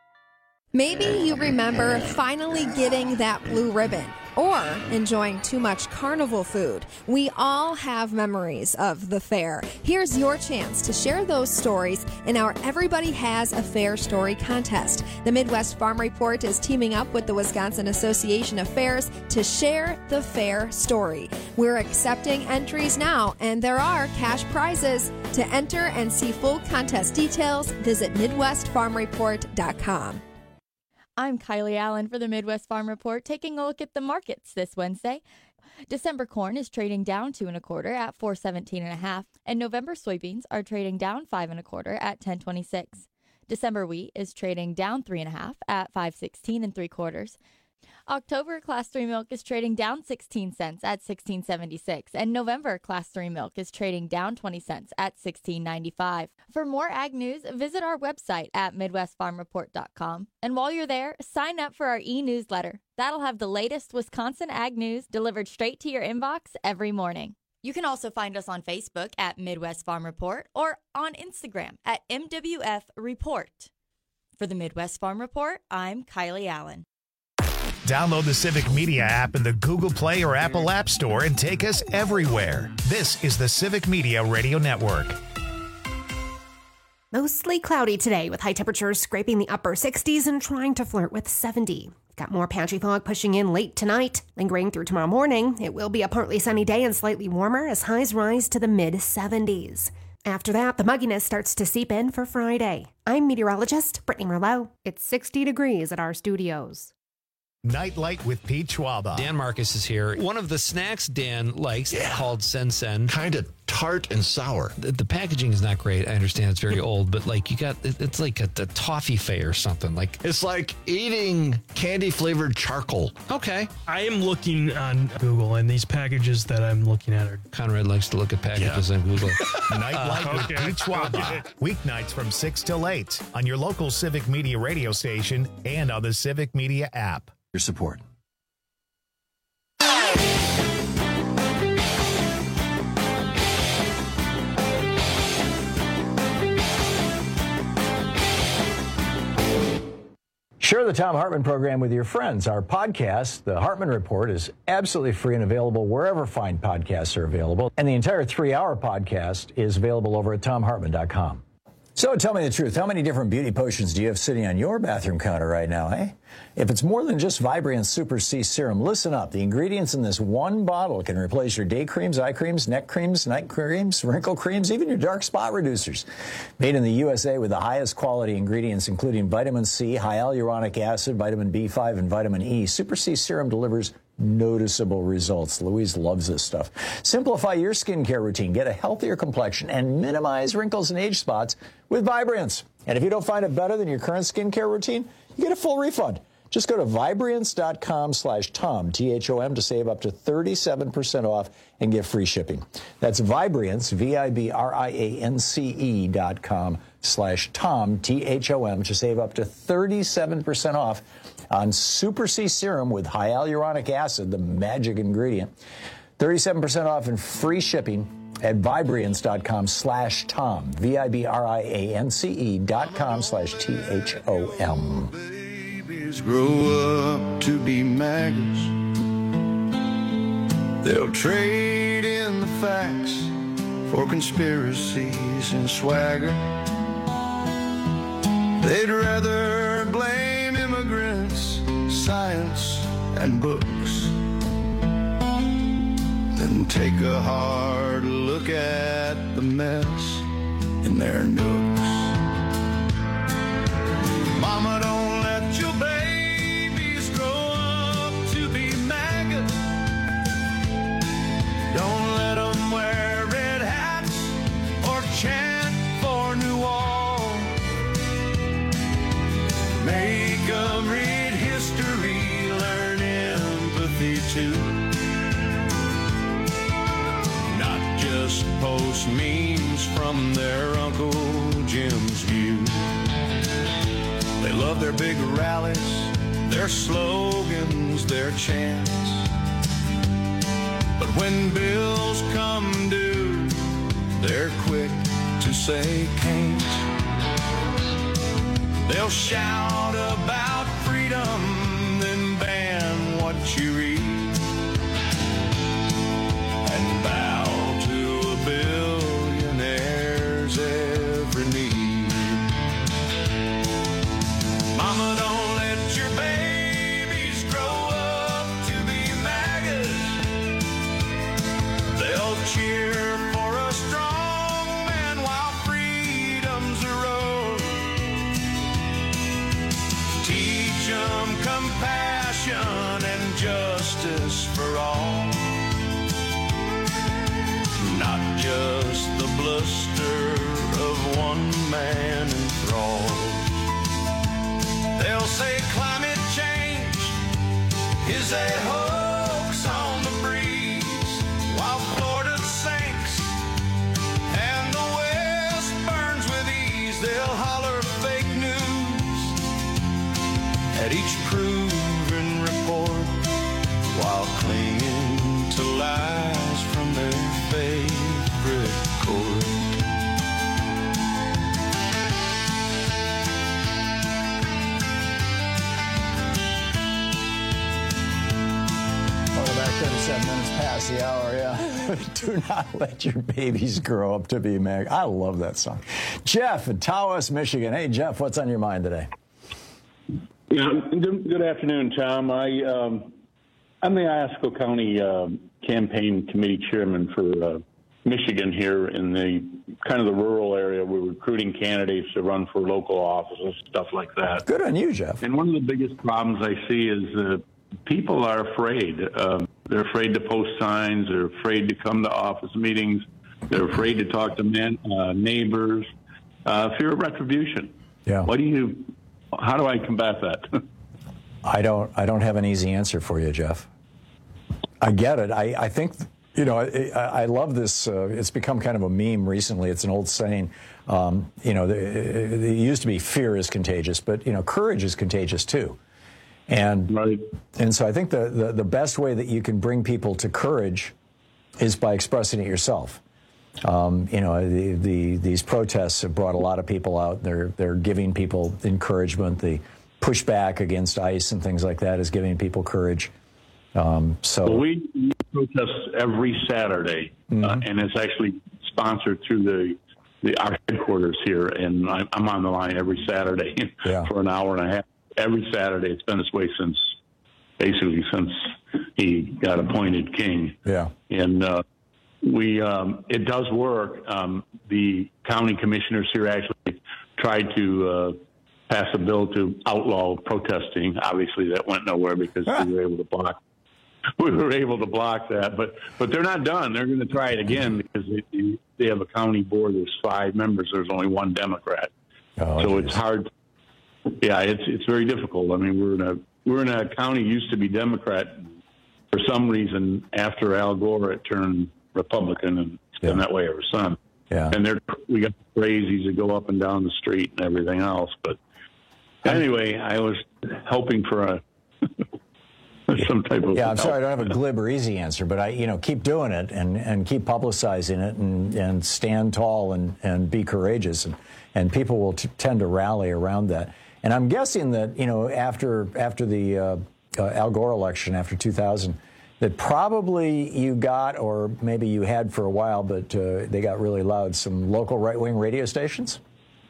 Maybe you remember finally getting that blue ribbon or enjoying too much carnival food. We all have memories of the fair. Here's your chance to share those stories in our Everybody Has a Fair Story contest. The Midwest Farm Report is teaming up with the Wisconsin Association of Fairs to share the fair story. We're accepting entries now, and there are cash prizes. To enter and see full contest details, visit midwest farm report dot com. I'm Kylie Allen for the Midwest Farm Report, taking a look at the markets this Wednesday. December corn is trading down two and a quarter at four seventeen and a half, and November soybeans are trading down five and a quarter at ten twenty-six. December wheat is trading down three and a half at five sixteen and three quarters. October Class three milk is trading down sixteen cents at sixteen seventy-six, and November Class three milk is trading down twenty cents at sixteen ninety-five. For more ag news, visit our website at midwest farm report dot com. And while you're there, sign up for our e-newsletter. That'll have the latest Wisconsin ag news delivered straight to your inbox every morning. You can also find us on Facebook at Midwest Farm Report or on Instagram at M W F Report. For the Midwest Farm Report, I'm Kylie Allen. Download the Civic Media app in the Google Play or Apple App Store and take us everywhere. This is the Civic Media Radio Network. Mostly cloudy today with high temperatures scraping the upper sixties and trying to flirt with seventy. Got more patchy fog pushing in late tonight, lingering through tomorrow morning. It will be a partly sunny day and slightly warmer as highs rise to the mid seventies. After that, the mugginess starts to seep in for Friday. I'm meteorologist Brittany Merlot. It's sixty degrees at our studios. Nightlight with Pete Schwaba. Dan Marcus is here. One of the snacks Dan likes yeah. called Sen Sen. Kind of tart and sour. The, the packaging is not great. I understand it's very old, but like you got, it, it's like a, a toffee fay or something. Like It's like eating candy-flavored charcoal. Okay. I am looking on Google, and these packages that I'm looking at are... Conrad likes to look at packages yeah. on Google. Nightlight uh, with okay. Pete Schwaba. Weeknights from six till eight on your local Civic Media radio station and on the Civic Media app. Your support. Share the Thom Hartmann program with your friends. Our podcast, The Hartmann Report, is absolutely free and available wherever fine podcasts are available. And the entire three-hour podcast is available over at thom hartmann dot com. So tell me the truth. How many different beauty potions do you have sitting on your bathroom counter right now, eh? If it's more than just Vibrant Super C Serum, listen up. The ingredients in this one bottle can replace your day creams, eye creams, neck creams, night creams, wrinkle creams, even your dark spot reducers. Made in the U S A with the highest quality ingredients, including vitamin C, hyaluronic acid, vitamin B five, and vitamin E, Super C Serum delivers noticeable results. Louise loves this stuff. Simplify your skincare routine, get a healthier complexion, and minimize wrinkles and age spots with Vibrance. And if you don't find it better than your current skincare routine, you get a full refund. Just go to Vibrance dot com slash Tom, T H O M, to save up to thirty-seven percent off and get free shipping. That's Vibrance, V I B R I A N C E dot com slash Tom, T H O M, to save up to thirty-seven percent off on Super C Serum with hyaluronic acid, the magic ingredient. thirty-seven percent off and free shipping at Vibrance dot com slash Tom, V I B R I A N C E dot com slash T H O M. Grow up to be maggots. They'll trade in the facts for conspiracies and swagger. They'd rather blame immigrants, science, and books than take a hard look at the mess in their nooks. Mama, don't let your babies grow up to be maggots. Don't let them wear red hats or chant for New Wall. Make them read history, learn empathy too. Not just post memes from their Uncle Jim's view. They love their big rallies, their slogans, their chants. But when bills come due, they're quick to say can't. They'll shout about freedom, then ban what you read, and bow to a billionaire's every need. Mama, don't let your babies grow up to be maggots. They'll cheer for a strong man while freedom's a road. Teach them compassion and justice for all, not just the bluster of one man enthralled. They'll say climate change is a hoax on the breeze, while Florida sinks and the West burns with ease. They'll holler fake news at each proven report, while clinging to lies from their favorite court. thirty-seven minutes past the hour, yeah. Do not let your babies grow up to be mag. I love that song. Jeff in Tawas, Michigan. Hey, Jeff, what's on your mind today? Yeah, good, good afternoon, Tom. I, um, I'm the Iosco County uh, Campaign Committee Chairman for uh, Michigan here in the kind of the rural area. We're recruiting candidates to run for local offices, stuff like that. Good on you, Jeff. And one of the biggest problems I see is uh, people are afraid. Uh, they're afraid to post signs. They're afraid to come to office meetings. They're afraid to talk to men, uh, neighbors. Uh, fear of retribution. Yeah. What do you? How do I combat that? I don't. I don't have an easy answer for you, Jeff. I get it. I, I think. You know, I, I love this. Uh, it's become kind of a meme recently. It's an old saying. Um, you know, it, it used to be fear is contagious, but you know, courage is contagious too. And right. and so I think the, the the best way that you can bring people to courage is by expressing it yourself. Um, you know, the, the these protests have brought a lot of people out. They're they're giving people encouragement. The pushback against ICE and things like that is giving people courage. Um, so well, we protest every Saturday, mm-hmm. uh, and it's actually sponsored through the, the our headquarters here, and I, I'm on the line every Saturday yeah. for an hour and a half. Every Saturday, it's been this way since basically since he got appointed king. Yeah, and uh, we um, it does work. Um, the county commissioners here actually tried to uh, pass a bill to outlaw protesting. Obviously, that went nowhere because we were able to block. We were able to block that, but but they're not done. They're going to try it again because they, they have a county board. There's five members. There's only one Democrat, oh, so geez. it's hard. Yeah, it's it's very difficult. I mean, we're in a we're in a county used to be Democrat. For some reason, after Al Gore, it turned Republican, and it's been Yeah. that way ever since. Yeah. And they're we got crazies that go up and down the street and everything else. But anyway, I was hoping for a some type of Yeah, I'm sorry I don't help. have a glib or easy answer, but I, you know, keep doing it and, and keep publicizing it and, and stand tall and, and be courageous, and, and people will t- tend to rally around that. And I'm guessing that, you know, after after the uh, uh, Al Gore election, after two thousand, that probably you got, or maybe you had for a while, but uh, they got really loud, some local right-wing radio stations?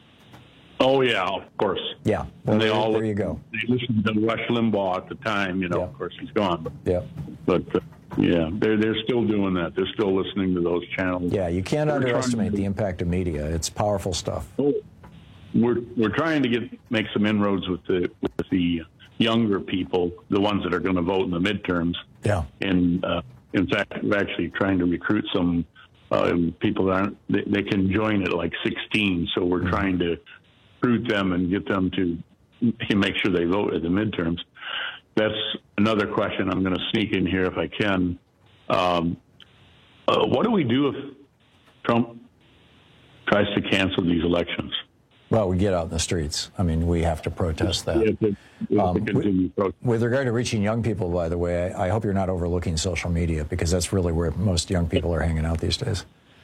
Oh, yeah, of course. Yeah. Well, And they there, all there you go. They listened to Rush Limbaugh at the time. You know, of course, he's gone. But, yeah. But uh, yeah, they're they're still doing that. They're still listening to those channels. Yeah, you can't We're underestimate trying to- the impact of media. It's powerful stuff. We're we're trying to get make some inroads with the with the younger people, the ones that are going to vote in the midterms. Yeah. And uh, in fact, we're actually trying to recruit some uh, people that aren't, they, they can join at like sixteen. So we're mm-hmm. trying to recruit them and get them to make sure they vote at the midterms. That's another question I'm going to sneak in here if I can. Um, uh, what do we do if Trump tries to cancel these elections? Well, we get out in the streets. I mean, we have to protest that. We have to, we have to Um, continue protest. With regard to reaching young people, by the way, I, I hope you're not overlooking social media, because that's really where most young people are hanging out these days.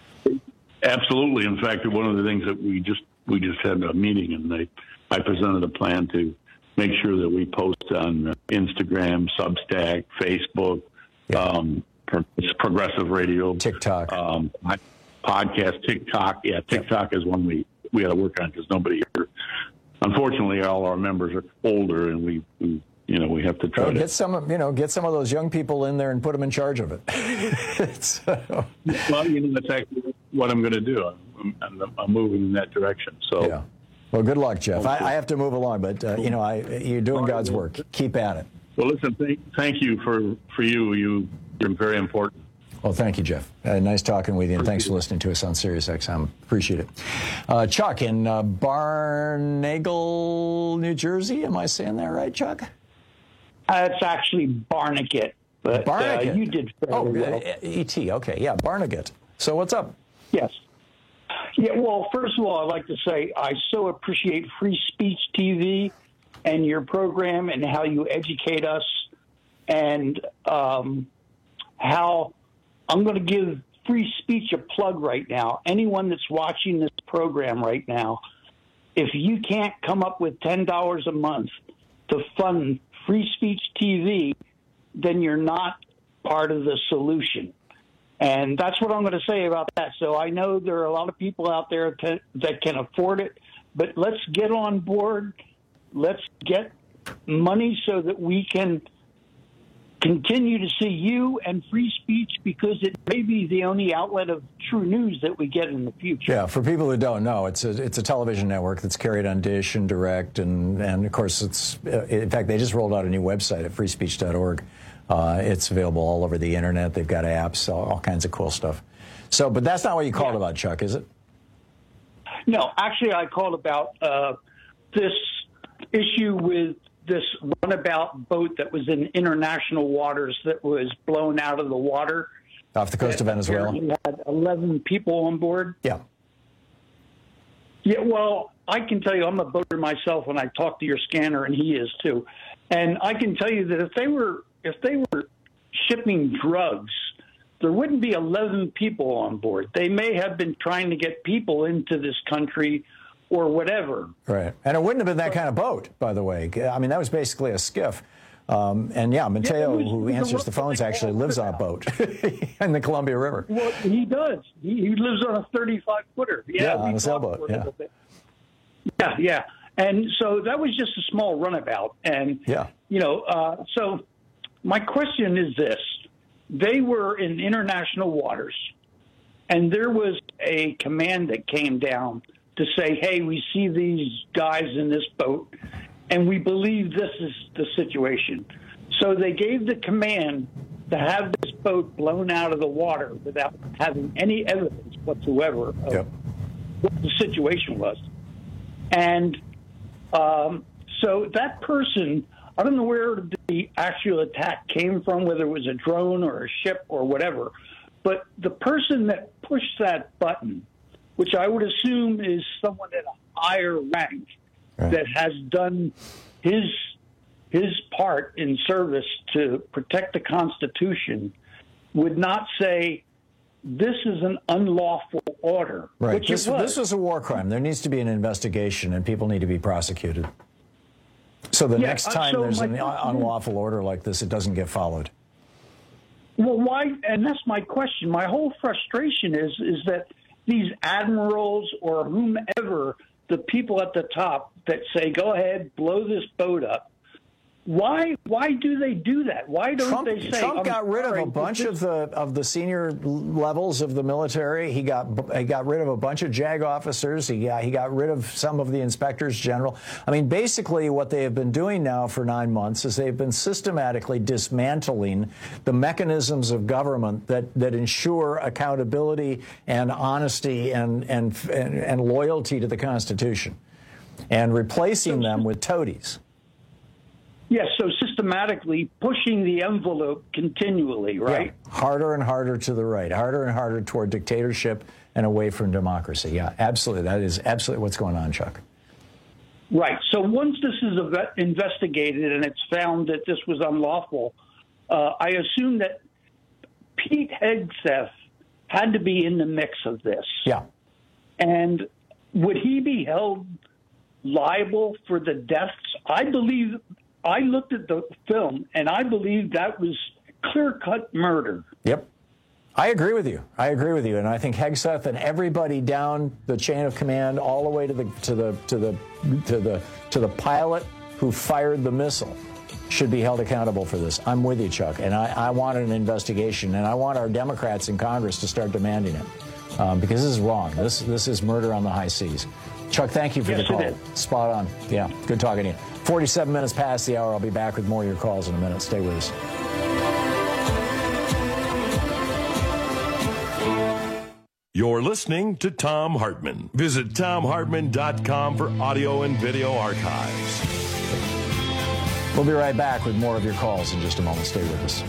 Absolutely. In fact, one of the things that we just we just had a meeting, and they, I presented a plan to make sure that we post on Instagram, Substack, Facebook, yeah. um, pro- Progressive Radio, TikTok, um, podcast, TikTok. Yeah, TikTok yeah. is one we we got to work on because nobody here. Unfortunately, all our members are older, and we, we you know, we have to try well, to get some, of, you know, get some of those young people in there and put them in charge of it. so. Well, you know, that's actually what I'm going to do. I'm, I'm, I'm moving in that direction. So, yeah. Well, good luck, Jeff. I, I have to move along, but uh, you know, I, you're doing God's work. Keep at it. Well, listen, thank, thank you for for you. You you're very important. Well, thank you, Jeff. Uh, nice talking with you, and thanks for listening to us on Sirius X M. Appreciate it. Uh, Chuck in uh, Barnacle, New Jersey. Am I saying that right, Chuck? Uh, it's actually Barnegat, but Barnegat. Uh, you did very oh, well. uh, E T. Okay, yeah, Barnegat. So what's up? Yes. Yeah, well, first of all, I'd like to say I so appreciate Free Speech T V and your program and how you educate us, and um, how I'm going to give free speech a plug right now. Anyone that's watching this program right now, if you can't come up with ten dollars a month to fund Free Speech T V, then you're not part of the solution. And that's what I'm going to say about that. So I know there are a lot of people out there to, that can afford it, but let's get on board. Let's get money so that we can continue to see you and free speech, because it may be the only outlet of true news that we get in the future. Yeah, for people who don't know, it's a it's a television network that's carried on Dish and Direct, and and of course it's uh, in fact they just rolled out a new website at free speech dot org. Uh, it's available all over the internet. They've got apps, all, all kinds of cool stuff. So, but that's not what you called yeah. about, Chuck, is it? No, actually, I called about uh, this issue with this runabout boat that was in international waters that was blown out of the water. Off the coast of Venezuela? You had eleven people on board. Yeah. Yeah, well, I can tell you I'm a boater myself, and I talk to your scanner, and he is too. And I can tell you that if they were if they were shipping drugs, there wouldn't be eleven people on board. They may have been trying to get people into this country or whatever. Right. And it wouldn't have been that kind of boat, by the way. I mean, that was basically a skiff. Um, and yeah, Mateo, Yeah, it was- who it was a answers the rough phones, thing actually all lives on a about. boat in the Columbia River. Well, he does. He, he lives on a thirty-five footer. Yeah, Yeah, we on a talked sailboat, for yeah. little bit. Yeah, yeah. And so that was just a small runabout. And, Yeah. you know, uh, so my question is this. They were in international waters, and there was a command that came down to say, hey, we see these guys in this boat, and we believe this is the situation. So they gave the command to have this boat blown out of the water without having any evidence whatsoever of Yep. what the situation was. And um, so that person, I don't know where the actual attack came from, whether it was a drone or a ship or whatever, but the person that pushed that button, which I would assume is someone at a higher rank that has done his his part in service to protect the Constitution, would not say this is an unlawful order. Right. Which This, it was. this was a war crime. There needs to be an investigation, and people need to be prosecuted. So the Yeah, next uh, time so there's my an question is- unlawful order like this, it doesn't get followed. Well, why? And that's my question. My whole frustration is is that these admirals or whomever, the people at the top that say, "Go ahead, blow this boat up." Why? Why do they do that? Why don't Trump, they say? Trump "I'm got rid of sorry, a but bunch this- of the of the senior levels of the military. He got he got rid of a bunch of JAG officers. He got, he got rid of some of the inspectors general. I mean, basically, what they have been doing now for nine months is they've been systematically dismantling the mechanisms of government that that ensure accountability and honesty and and and, and loyalty to the Constitution, and replacing them with toadies. Yes, so systematically pushing the envelope continually, right? Yeah. Harder and harder to the right, harder and harder toward dictatorship and away from democracy. Yeah, absolutely. That is absolutely what's going on, Chuck. Right. So once this is eve- investigated and it's found that this was unlawful, uh, I assume that Pete Hegseth had to be in the mix of this. Yeah. And would he be held liable for the deaths? I believe, I looked at the film and I believe that was clear-cut murder. Yep. I agree with you. I agree with you, and I think Hegseth and everybody down the chain of command, all the way to the to the to the to the to the pilot who fired the missile, should be held accountable for this. I'm with you, Chuck, and I, I want an investigation, and I want our Democrats in Congress to start demanding it, um, because this is wrong. This this is murder on the high seas. Chuck, thank you for Yes, the call. it is. Spot on. Yeah, good talking to you. forty-seven minutes past the hour. I'll be back with more of your calls in a minute. Stay with us. You're listening to Thom Hartmann. Visit Thom Hartmann dot com for audio and video archives. We'll be right back with more of your calls in just a moment. Stay with us.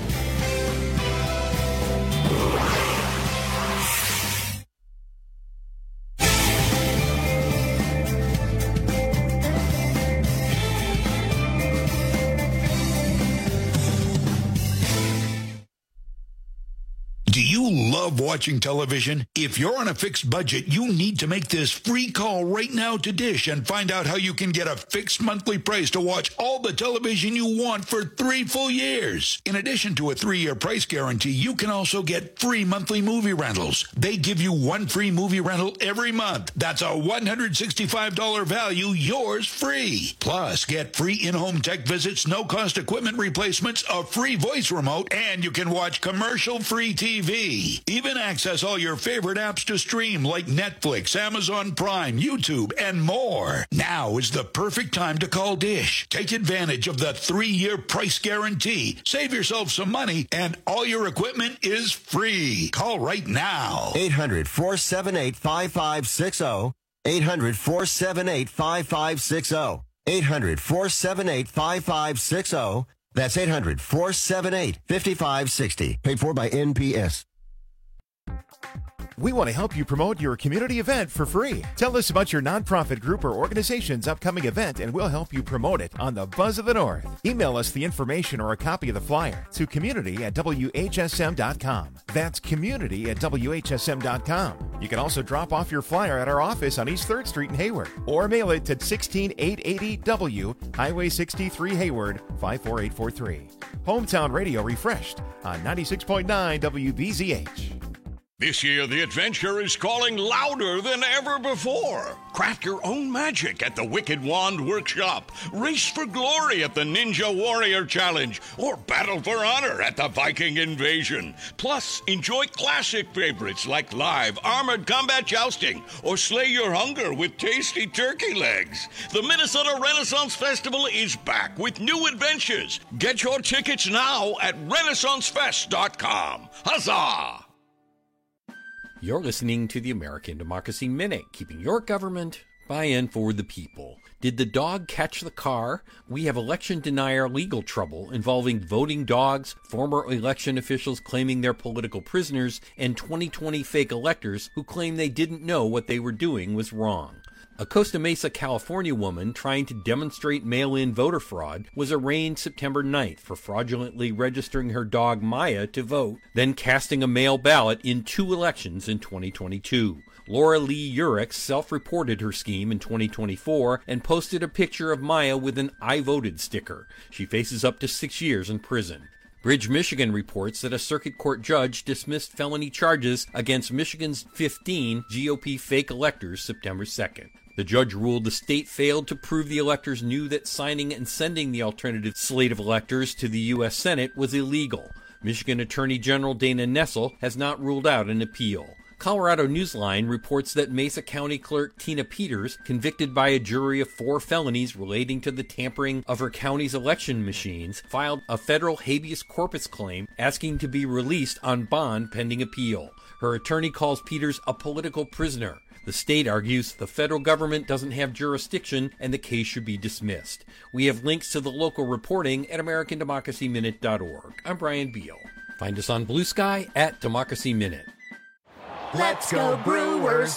Do you love watching television? If you're on a fixed budget, you need to make this free call right now to Dish and find out how you can get a fixed monthly price to watch all the television you want for three full years. In addition to a three-year price guarantee, you can also get free monthly movie rentals. They give you one free movie rental every month. That's a one hundred sixty-five dollars value, yours free. Plus, get free in-home tech visits, no-cost equipment replacements, a free voice remote, and you can watch commercial-free T V. Even access all your favorite apps to stream like Netflix, Amazon Prime, YouTube, and more. Now is the perfect time to call Dish. Take advantage of the three-year price guarantee. Save yourself some money, and all your equipment is free. Call right now. eight hundred, four seven eight, five five six zero. eight hundred, four seven eight, five five six zero. eight hundred, four seven eight, five five six zero. That's eight hundred, four seven eight, five five six zero. Paid for by N P S. We want to help you promote your community event for free. Tell us about your nonprofit group or organization's upcoming event, and we'll help you promote it on the Buzz of the North. Email us the information or a copy of the flyer to community at W H S M dot com. That's community at W H S M dot com. You can also drop off your flyer at our office on East third Street in Hayward, or mail it to sixteen eight eighty W, Highway sixty-three, Hayward, five four eight four three. Hometown Radio refreshed on ninety-six point nine W B Z H. This year, the adventure is calling louder than ever before. Craft your own magic at the Wicked Wand Workshop. Race for glory at the Ninja Warrior Challenge. Or battle for honor at the Viking Invasion. Plus, enjoy classic favorites like live armored combat jousting. Or slay your hunger with tasty turkey legs. The Minnesota Renaissance Festival is back with new adventures. Get your tickets now at renaissance fest dot com. Huzzah! You're listening to the American Democracy Minute, keeping your government by and for the people. Did the dog catch the car? We have election denier legal trouble involving voting dogs, former election officials claiming they're political prisoners, and twenty twenty fake electors who claim they didn't know what they were doing was wrong. A Costa Mesa, California woman trying to demonstrate mail-in voter fraud was arraigned September ninth for fraudulently registering her dog Maya to vote, then casting a mail ballot in two elections in twenty twenty-two. Laura Lee Urich self-reported her scheme in twenty twenty-four and posted a picture of Maya with an I voted sticker. She faces up to six years in prison. Bridge, Michigan reports that a circuit court judge dismissed felony charges against Michigan's fifteen G O P fake electors September second. The judge ruled the state failed to prove the electors knew that signing and sending the alternative slate of electors to the U S Senate was illegal. Michigan Attorney General Dana Nessel has not ruled out an appeal. Colorado Newsline reports that Mesa County Clerk Tina Peters, convicted by a jury of four felonies relating to the tampering of her county's election machines, filed a federal habeas corpus claim asking to be released on bond pending appeal. Her attorney calls Peters a political prisoner. The state argues the federal government doesn't have jurisdiction and the case should be dismissed. We have links to the local reporting at american democracy minute dot org. I'm Brian Beal. Find us on Blue Sky at Democracy Minute. Let's go Brewers!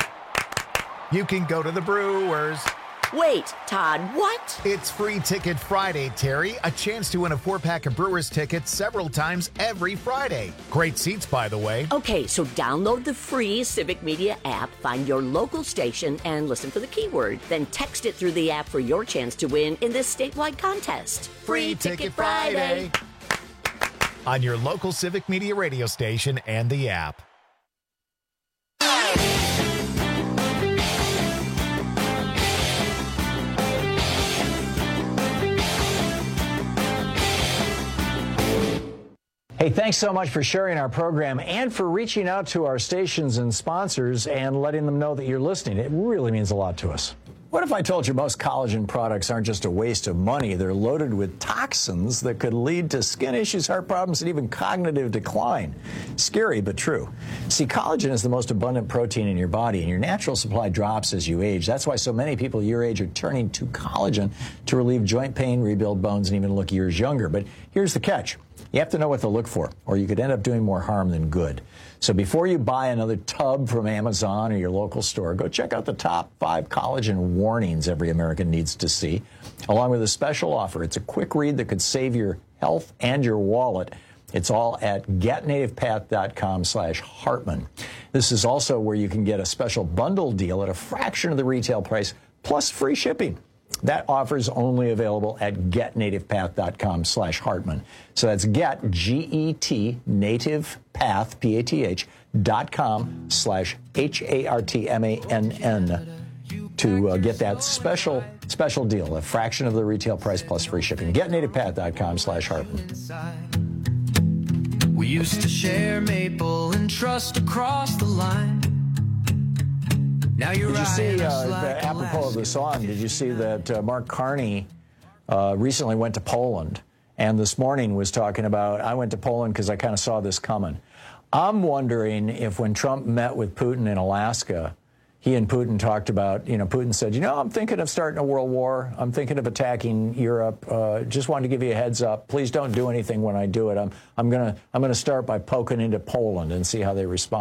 You can go to the Brewers. Wait, Todd, what? It's Free Ticket Friday, Terry. A chance to win a four-pack of Brewers tickets several times every Friday. Great seats, by the way. Okay, so download the free Civic Media app, find your local station, and listen for the keyword. Then text it through the app for your chance to win in this statewide contest. Free Ticket Friday! On your local Civic Media radio station and the app. Hey, thanks so much for sharing our program and for reaching out to our stations and sponsors and letting them know that you're listening. It really means a lot to us. What if I told you most collagen products aren't just a waste of money? They're loaded with toxins that could lead to skin issues, heart problems, and even cognitive decline. Scary, but true. See, collagen is the most abundant protein in your body, and your natural supply drops as you age. That's why so many people your age are turning to collagen to relieve joint pain, rebuild bones, and even look years younger. But here's the catch. You have to know what to look for, or you could end up doing more harm than good. So before you buy another tub from Amazon or your local store, go check out the top five collagen warnings every American needs to see, along with a special offer. It's a quick read that could save your health and your wallet. It's all at getnativepath.com slash Hartman. This is also where you can get a special bundle deal at a fraction of the retail price, plus free shipping. That offer is only available at getnativepath.com slash Hartman. So that's get, G E T, native path, P A T H, dot com slash H A R T M A N N to uh, get that special, special deal, a fraction of the retail price plus free shipping. getnativepath.com slash Hartman. We used to share maple and trust across the line. Now you're Did you see, uh, like apropos of the song, did you see that uh, Mark Carney uh, recently went to Poland and this morning was talking about, I went to Poland because I kind of saw this coming. I'm wondering if when Trump met with Putin in Alaska, he and Putin talked about, you know, Putin said, you know, I'm thinking of starting a world war. I'm thinking of attacking Europe. Uh, just wanted to give you a heads up. Please don't do anything when I do it. I'm, I'm going to I'm gonna start by poking into Poland and see how they respond.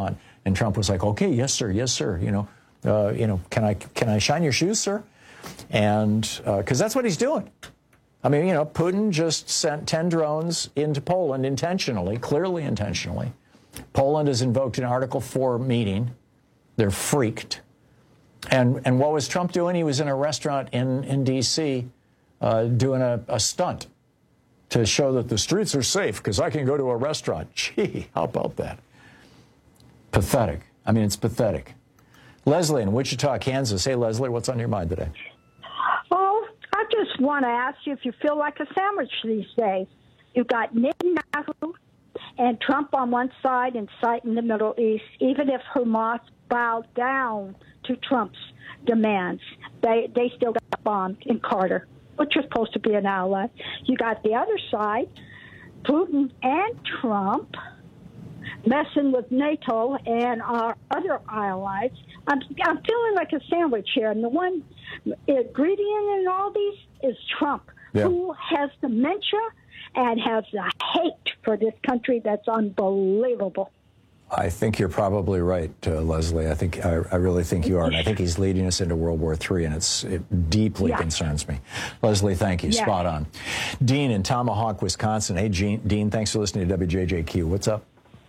And Trump was like, okay, yes, sir, yes, sir. You know, uh, you know, can I can I shine your shoes, sir? And because uh, that's what he's doing. I mean, you know, Putin just sent ten drones into Poland intentionally, clearly intentionally. Poland has invoked an Article four meeting. They're freaked. And and what was Trump doing? He was in a restaurant in, in D C uh, doing a, a stunt to show that the streets are safe because I can go to a restaurant. Gee, how about that? Pathetic. I mean, it's pathetic. Leslie in Wichita, Kansas. Hey, Leslie, what's on your mind today? Oh, I just want to ask you if you feel like a sandwich these days. You've got Netanyahu and Trump on one side inciting the Middle East, even if Hamas bowed down to Trump's demands. They they still got bombed in Carter, which was supposed to be an ally. You got the other side, Putin and Trump, messing with NATO and our other allies. I'm, I'm feeling like a sandwich here. And the one ingredient in all these is Trump, yeah. who has dementia and has a hate for this country that's unbelievable. I think you're probably right, uh, Leslie. I think I, I really think you are, and I think he's leading us into World War Three, and it's it deeply yeah. concerns me. Leslie, thank you. Yeah. Spot on. Dean in Tomahawk, Wisconsin. Hey, Gene, Dean, thanks for listening to W J J Q. What's up?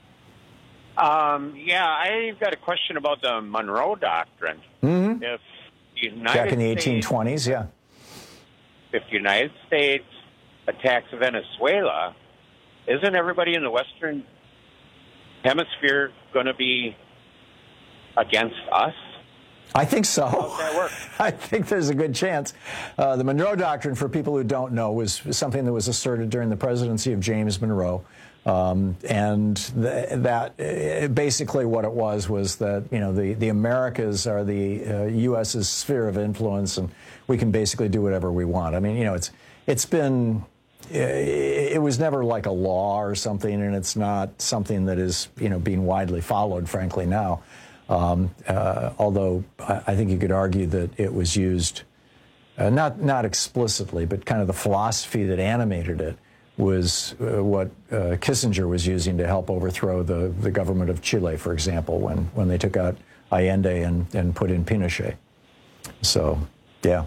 Um, yeah, I've got a question about the Monroe Doctrine. Mm-hmm. If the United Back in the States, eighteen twenties, yeah. If the United States attacks Venezuela, isn't everybody in the Western Hemisphere going to be against us? I think so. How's that work? I think there's a good chance. Uh, the Monroe Doctrine, for people who don't know, was something that was asserted during the presidency of James Monroe. Um, and th that uh, basically what it was was that, you know, the, the Americas are the uh, U S's sphere of influence, and we can basically do whatever we want. I mean, you know, it's it's been, it, it was never like a law or something, and it's not something that is, you know, being widely followed, frankly, now. Um, uh, although I, I think you could argue that it was used, uh, not, not explicitly, but kind of the philosophy that animated it was uh, what uh, Kissinger was using to help overthrow the, the government of Chile, for example, when, when they took out Allende and, and put in Pinochet. So, yeah.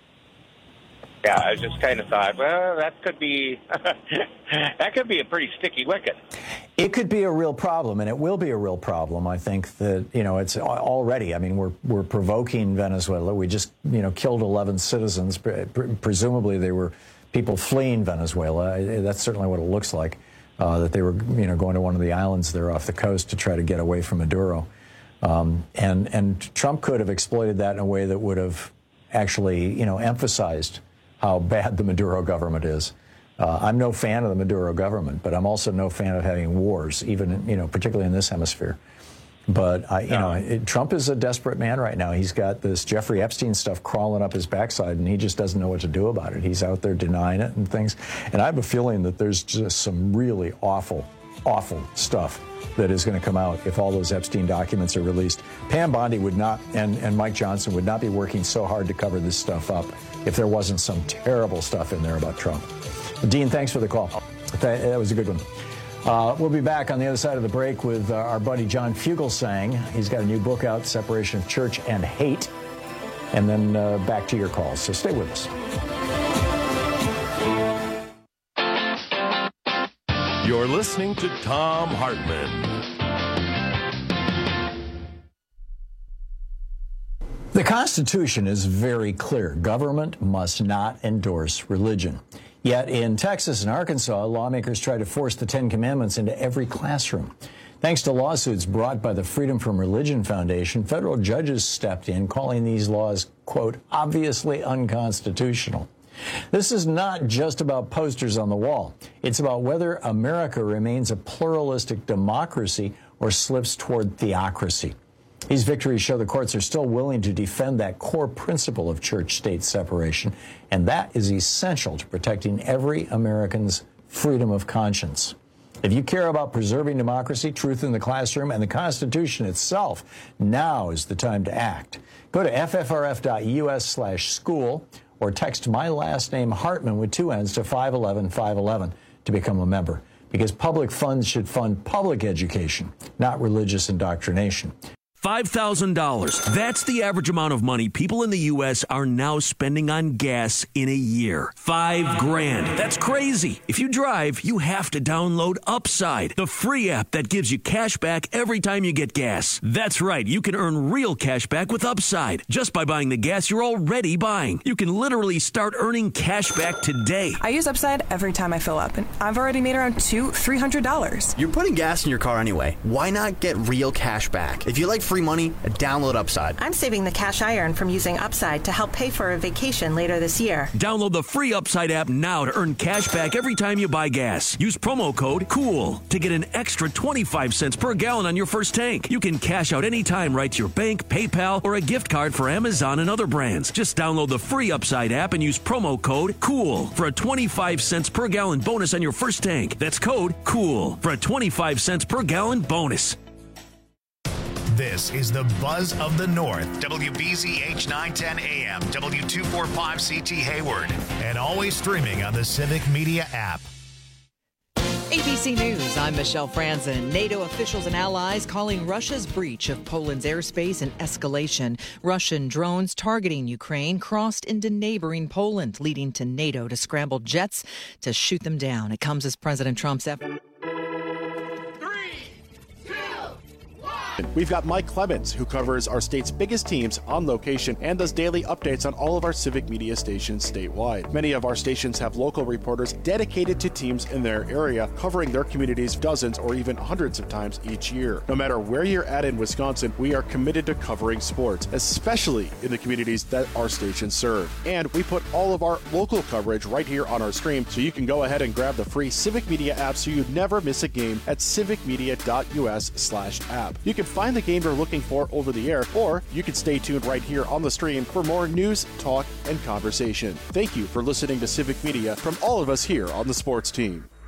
Yeah, I just kind of thought, well, that could be that could be a pretty sticky wicket. It could be a real problem, and it will be a real problem. I think that, you know, it's already, I mean, we're, we're provoking Venezuela. We just, you know, killed eleven citizens. Pre presumably they were people fleeing Venezuela. That's certainly what it looks like, uh, that they were, you know, going to one of the islands there off the coast to try to get away from Maduro. Um, and, and Trump could have exploited that in a way that would have actually, you know, emphasized how bad the Maduro government is. Uh, I'm no fan of the Maduro government, but I'm also no fan of having wars, even, you know, particularly in this hemisphere. But, I, you know, it, Trump is a desperate man right now. He's got this Jeffrey Epstein stuff crawling up his backside, and he just doesn't know what to do about it. He's out there denying it and things. And I have a feeling that there's just some really awful, awful stuff that is going to come out if all those Epstein documents are released. Pam Bondi would not, and, and Mike Johnson would not be working so hard to cover this stuff up if there wasn't some terrible stuff in there about Trump. Dean, thanks for the call. That was a good one. Uh, we'll be back on the other side of the break with uh, our buddy John Fugelsang. He's got a new book out, Separation of Church and Hate. And then uh, back to your calls. So stay with us. You're listening to Thom Hartmann. The Constitution is very clear. Government must not endorse religion. Yet in Texas and Arkansas, lawmakers try to force the Ten Commandments into every classroom. Thanks to lawsuits brought by the Freedom from Religion Foundation, federal judges stepped in, calling these laws, quote, obviously unconstitutional. This is not just about posters on the wall. It's about whether America remains a pluralistic democracy or slips toward theocracy. These victories show the courts are still willing to defend that core principle of church-state separation, and that is essential to protecting every American's freedom of conscience. If you care about preserving democracy, truth in the classroom, and the Constitution itself, now is the time to act. Go to F F R F dot U S slash school or text my last name Hartman with two N's to five one one five one one to become a member. because public funds should fund public education, not religious indoctrination. five thousand dollars. That's the average amount of money people in the U S are now spending on gas in a year. Five grand. That's crazy. If you drive, you have to download Upside, the free app that gives you cash back every time you get gas. That's right. You can earn real cash back with Upside just by buying the gas you're already buying. You can literally start earning cash back today. I use Upside every time I fill up, and I've already made around two, three hundred dollars. You're putting gas in your car anyway. Why not get real cash back? If you like free money, download Upside. I'm saving the cash I earn from using Upside to help pay for a vacation later this year. Download the free Upside app now to earn cash back every time you buy gas. Use promo code COOL to get an extra twenty-five cents per gallon on your first tank. You can cash out anytime right to your bank, PayPal, or a gift card for Amazon and other brands. Just download the free Upside app and use promo code COOL for a twenty-five cents per gallon bonus on your first tank. That's code COOL for a twenty-five cents per gallon bonus. This is the Buzz of the North, W B Z H nine ten A M, W two forty-five C T Hayward, and always streaming on the Civic Media app. A B C News, I'm Michelle Franzen. NATO officials and allies calling Russia's breach of Poland's airspace an escalation. Russian drones targeting Ukraine crossed into neighboring Poland, leading to NATO to scramble jets to shoot them down. It comes as President Trump's effort. We've got Mike Clemens, who covers our state's biggest teams on location and does daily updates on all of our Civic Media stations statewide. Many of our stations have local reporters dedicated to teams in their area, covering their communities dozens or even hundreds of times each year. No matter where you're at in Wisconsin, we are committed to covering sports, especially in the communities that our stations serve. And we put all of our local coverage right here on our stream, so you can go ahead and grab the free Civic Media app so you never miss a game at civicmedia.us slash app. You can find the game you're looking for over the air, or you can stay tuned right here on the stream for more news, talk, and conversation. Thank you for listening to Civic Media from all of us here on the sports team.